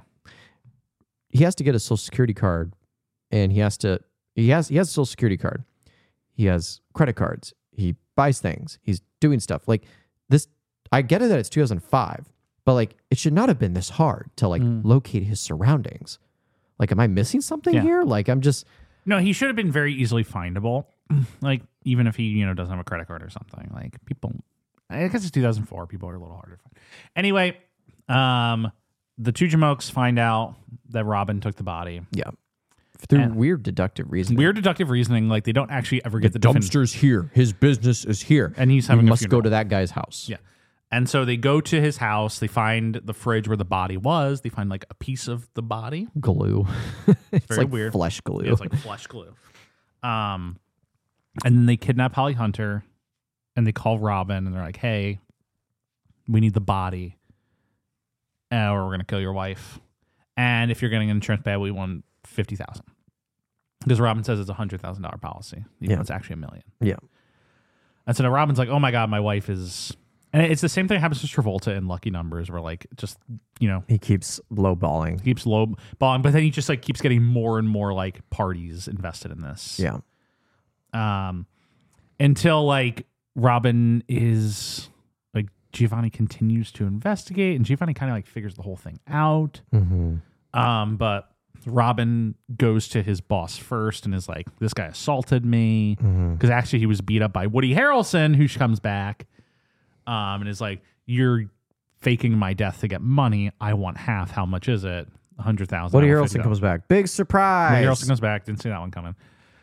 He has to get a social security card, and he has to he has he has a social security card. He has credit cards. He buys things. He's doing stuff like this. I get it that it's two thousand five, but like, it should not have been this hard to like Mm. locate his surroundings. Like, am I missing something Yeah. here? Like, I'm just No, he should have been very easily findable. Like, even if he, you know, doesn't have a credit card or something. Like, people, I guess it's two thousand four. People are a little harder to find. Anyway, um, the two Jamokes find out that Robin took the body. yeah. through And weird deductive reasoning. weird deductive reasoning. Like they don't actually ever get the the, defin- dumpster's here. His business is here, And he's having we a must funeral. go to that guy's house. Yeah. And so they go to his house. They find the fridge where the body was. They find like a piece of the body. Glue. it's very like weird. flesh glue. Yeah, it's like flesh glue. Um, and then they kidnap Holly Hunter, and they call Robin, and they're like, "Hey, we need the body, uh, or we're gonna kill your wife. And if you're getting an insurance bad, we want fifty thousand." Because Robin says it's a hundred thousand dollar policy, even Yeah. though it's actually a million. yeah. And so now Robin's like, "Oh my god, my wife is." And it's the same thing that happens to Travolta in Lucky Numbers, where like just you know He keeps lowballing. keeps low balling, but then he just like keeps getting more and more like parties invested in this. Yeah. Um, until like Robin is like Giovanni continues to investigate, and Giovanni kind of like figures the whole thing out. Mm-hmm. Um, but Robin goes to his boss first and is like, "This guy assaulted me," because Mm-hmm. actually he was beat up by Woody Harrelson, who comes back, um, and is like, "You're faking my death to get money. I want half. How much is it? A hundred thousand." Woody Harrelson comes back. Big surprise. Woody Harrelson comes back. Didn't see that one coming.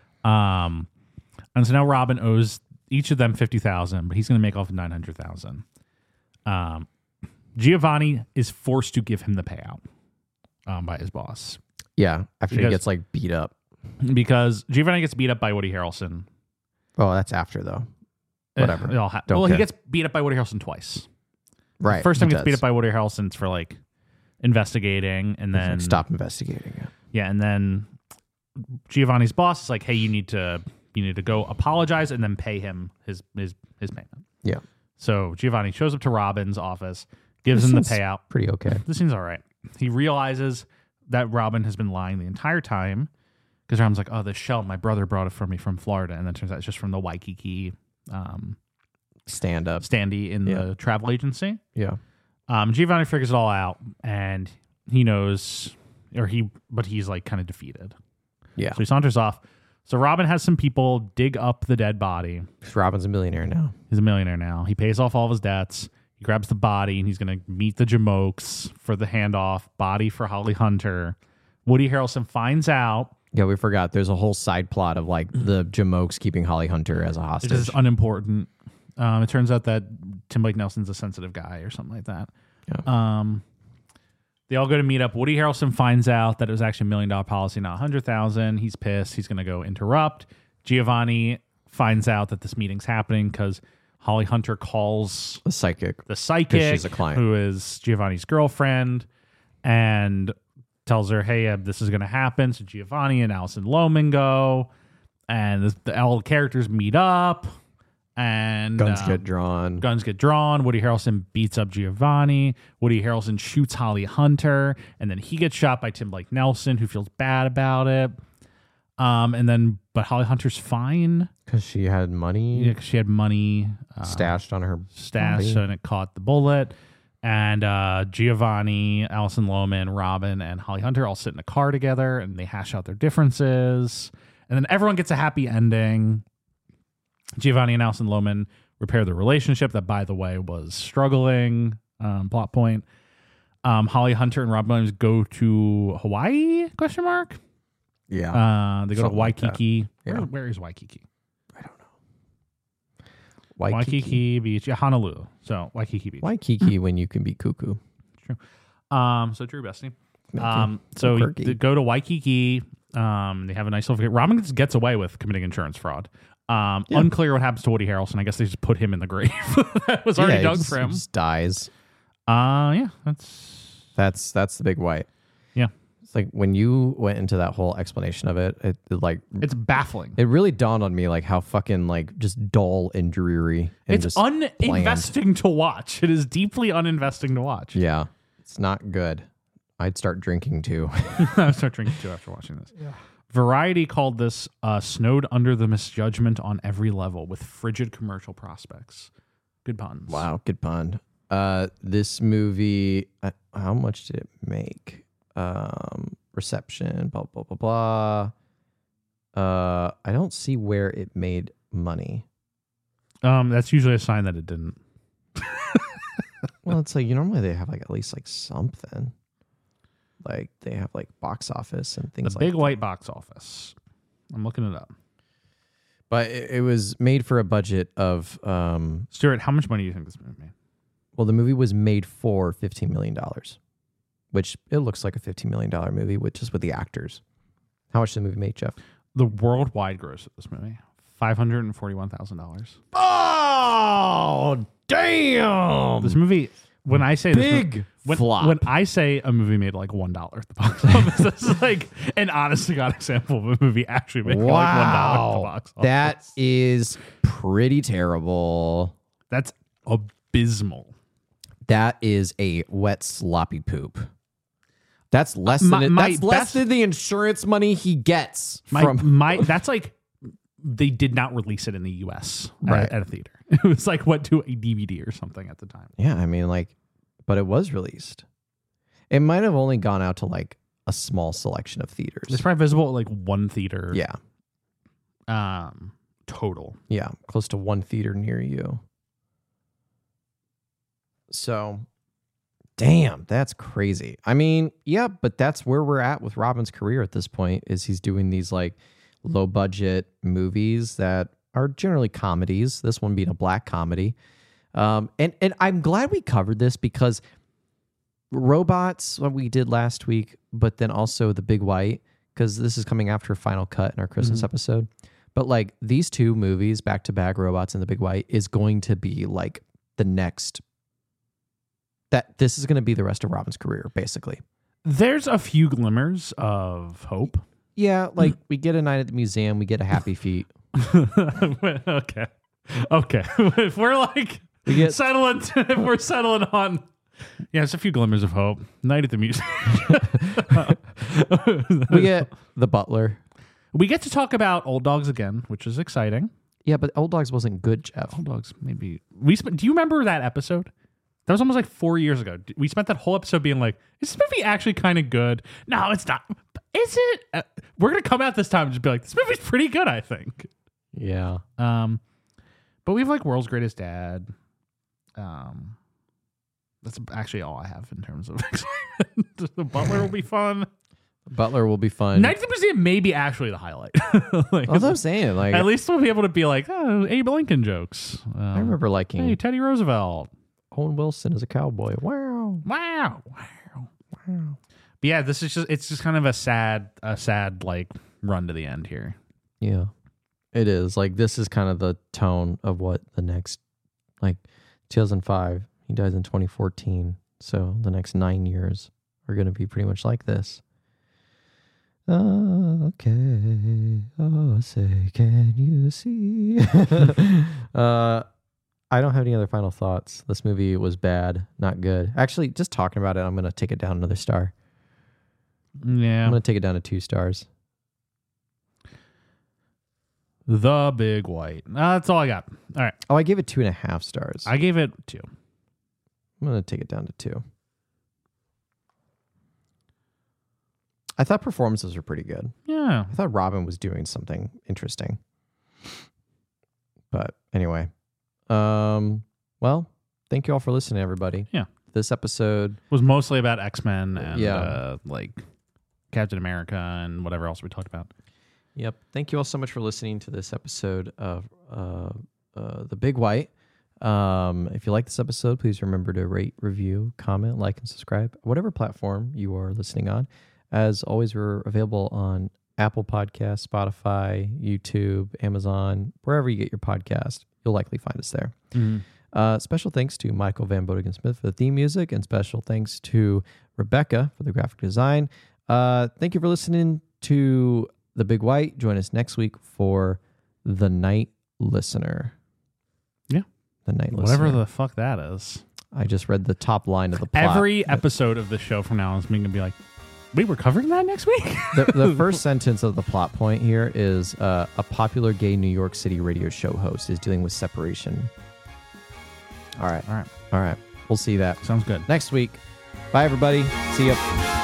Um, and so now Robin owes each of them fifty thousand, but he's going to make off nine hundred thousand. Um, Giovanni is forced to give him the payout um, by his boss Yeah. After Because- he gets like beat up. because Giovanni gets beat up by Woody Harrelson. Oh, that's after though. Eh, Whatever. it all ha- Don't well, care. he gets beat up by Woody Harrelson twice. Right. First time he gets does. beat up by Woody Harrelson it's for like investigating, and He's like, then stop investigating it. Yeah, and then Giovanni's boss is like, "Hey, you need to you need to go apologize and then pay him his his his payment." Yeah. So Giovanni shows up to Robin's office, gives This him the seems payout. Pretty okay. This seems all right. He realizes that Robin has been lying the entire time because Robin's like, "Oh, this shell, my brother brought it for me from Florida," and then it turns out it's just from the Waikiki um, Stand up. standee in Yeah. the travel agency. Yeah. Um, Giovanni figures it all out, and he knows, or he, but he's like kind of defeated. Yeah. So he saunters off. So Robin has some people dig up the dead body. Robin's a millionaire now. He's a millionaire now. He pays off all of his debts. He grabs the body and he's going to meet the Jamokes for the handoff. Body for Holly Hunter. Woody Harrelson finds out. Yeah, we forgot. There's a whole side plot of like the Jamokes keeping Holly Hunter as a This hostage. is unimportant. Um, it turns out that Tim Blake Nelson's a sensitive guy or something like that. Yeah. Um, they all go to meet up. Woody Harrelson finds out that it was actually a million dollar policy, not a hundred thousand. He's pissed. He's going to go interrupt. Giovanni finds out that this meeting's happening because Holly Hunter calls a psychic. the psychic, she's a client. who is Giovanni's girlfriend, and tells her, "Hey, uh, this is going to happen." So Giovanni and Alison Lohman go, and the, the, all the characters meet up, and Guns uh, get drawn. Guns get drawn. Woody Harrelson beats up Giovanni. Woody Harrelson shoots Holly Hunter, and then he gets shot by Tim Blake Nelson, who feels bad about it. Um, and then, but Holly Hunter's fine Because she had money because she had money uh, stashed on her stashed, body. and it caught the bullet. And uh, Giovanni, Alison Lohman, Robin, and Holly Hunter all sit in a car together, and they hash out their differences. And then everyone gets a happy ending. Giovanni and Alison Lohman repair the relationship that, by the way, was struggling. Um, plot point. Um, Holly Hunter and Rob Williams go to Hawaii? Question mark. Yeah. Uh, they go Something to like that. Waikiki. Yeah. Where, where is Waikiki? Waikiki. Waikiki Beach. Yeah, Honolulu. So Waikiki Beach. Waikiki when you can be cuckoo. Um, so true, Bestie. Thank Um, you. so So quirky. they go to Waikiki. Um, they have a nice little. Robin gets- gets away with committing insurance fraud. Um, Yeah. Unclear what happens to Woody Harrelson. I guess they just put him in the grave that was already Yeah, he dug just- for him. he just dies. Uh, yeah, that's That's that's the big white. yeah. It's like when you went into that whole explanation of it, it, it like It's baffling. it really dawned on me like how fucking like just dull and dreary and It's just bland. uninvesting to watch. It is deeply uninvesting to watch. Yeah, it's not good. I'd start drinking too. I start drinking too after watching this. Variety called this uh, snowed under the misjudgment on every level with frigid commercial prospects. Good puns. Wow, good pun. Uh, this movie, uh, how much did it make? Um, reception, blah blah blah blah. Uh, I don't see where it made money. Um, that's usually a sign that it didn't. Well, it's like you normally they have like at least like something. Like they have like box office and The things like big that. white box office. I'm looking it up. But it, it was made for a budget of um Stuart, how much money do you think this movie made? well, the movie was made for fifteen million dollars, which it looks like a fifteen million dollars movie with just with the actors. How much did the movie make, Jeff? The worldwide gross of this movie, five hundred forty-one thousand dollars. Oh, damn. This movie, when I say Big this, mo- when, flop. when I say a movie made like one dollar at the box office, that's like an honest to God example of a movie actually making like one dollar at the Wow. box office. That is pretty terrible. That's abysmal. That is a wet sloppy poop. That's less My- than it, my that's less best- than the insurance money he gets My, from my that's like they did not release it in the U S Right. at, at a theater. It was like went to a D V D or something at the time. Yeah, I mean like but it was released. It might have only gone out to like a small selection of theaters. It's probably visible at like one theater. Yeah. Um, total. Yeah, close to one theater near you. So, damn, that's crazy. I mean, yeah, but that's where we're at with Robin's career at this point is he's doing these like low budget movies that are generally comedies, this one being a black comedy. Um, and, and I'm glad we covered this because Robots, what we did last week, but then also The Big White, because this is coming after Final Cut in our Christmas Mm-hmm. episode. But like these two movies, back to back, Robots and The Big White, is going to be like the next. That this is going to be the rest of Robin's career, basically. There's a few glimmers of hope. Yeah, like we get a night at the museum, we get a Happy Feet. Okay. Okay. If we're like We get- settling, if we're settling on, yeah, there's a few glimmers of hope. Night at the museum. We get The Butler. We get to talk about Old Dogs again, which is exciting. Yeah, but Old Dogs wasn't good, Jeff. Old Dogs, maybe we. Spent, do you remember that episode? That was almost like four years ago. We spent that whole episode being like, "Is this movie actually kind of good?" No, it's not. Is it? Uh, we're gonna come out this time and just be like, "This movie's pretty good," I think. Yeah. Um, but we have like World's Greatest Dad. Um, that's actually all I have in terms of excitement. The Butler will be fun. Butler will be fun. Night at the Museum may be actually the highlight. Like, That's what I'm saying. Like at least we'll be able to be like, oh, Abe Lincoln jokes. Um, I remember liking Hey, Teddy Roosevelt. Owen Wilson as a cowboy. Wow. Wow. Wow. Wow. But yeah, this is just it's just kind of a sad, a sad like run to the end here. Yeah. It is. Like this is kind of the tone of what the next like two thousand five, he dies in twenty fourteen. So the next nine years are gonna be pretty much like this. Okay. Oh, say, can you see? uh I don't have any other final thoughts. This movie was bad, not good. Actually, just talking about it, I'm gonna take it down another star. Yeah. I'm gonna take it down to two stars. The Big White. Uh, that's all I got. All right. Oh, I gave it two and a half stars. I gave it two. I'm gonna take it down to two. I thought performances were pretty good. Yeah. I thought Robin was doing something interesting. But anyway, um, well, thank you all for listening, everybody. Yeah. This episode Was mostly about X-Men and Yeah. uh, like Captain America and whatever else we talked about. Yep. Thank you all so much for listening to this episode of uh, uh, The Big White. Um, if you like this episode, please remember to rate, review, comment, like, and subscribe, whatever platform you are listening on. As always, we're available on Apple Podcasts, Spotify, YouTube, Amazon, wherever you get your podcast. You'll likely find us there. Mm-hmm. Uh, special thanks to Michael Van Bodegen Smith for the theme music, and special thanks to Rebecca for the graphic design. Uh, thank you for listening to The Big White. Join us next week for The Night Listener. Yeah. The Night Listener. Whatever the fuck that is. I just read the top line of the plot. Every episode of the show from now on is going to be like, wait, we're covering that next week? the, the first sentence of the plot point here is uh, a popular gay New York City radio show host is dealing with separation. All right. All right. All right. We'll see that Sounds good. next week. Bye, everybody. See ya.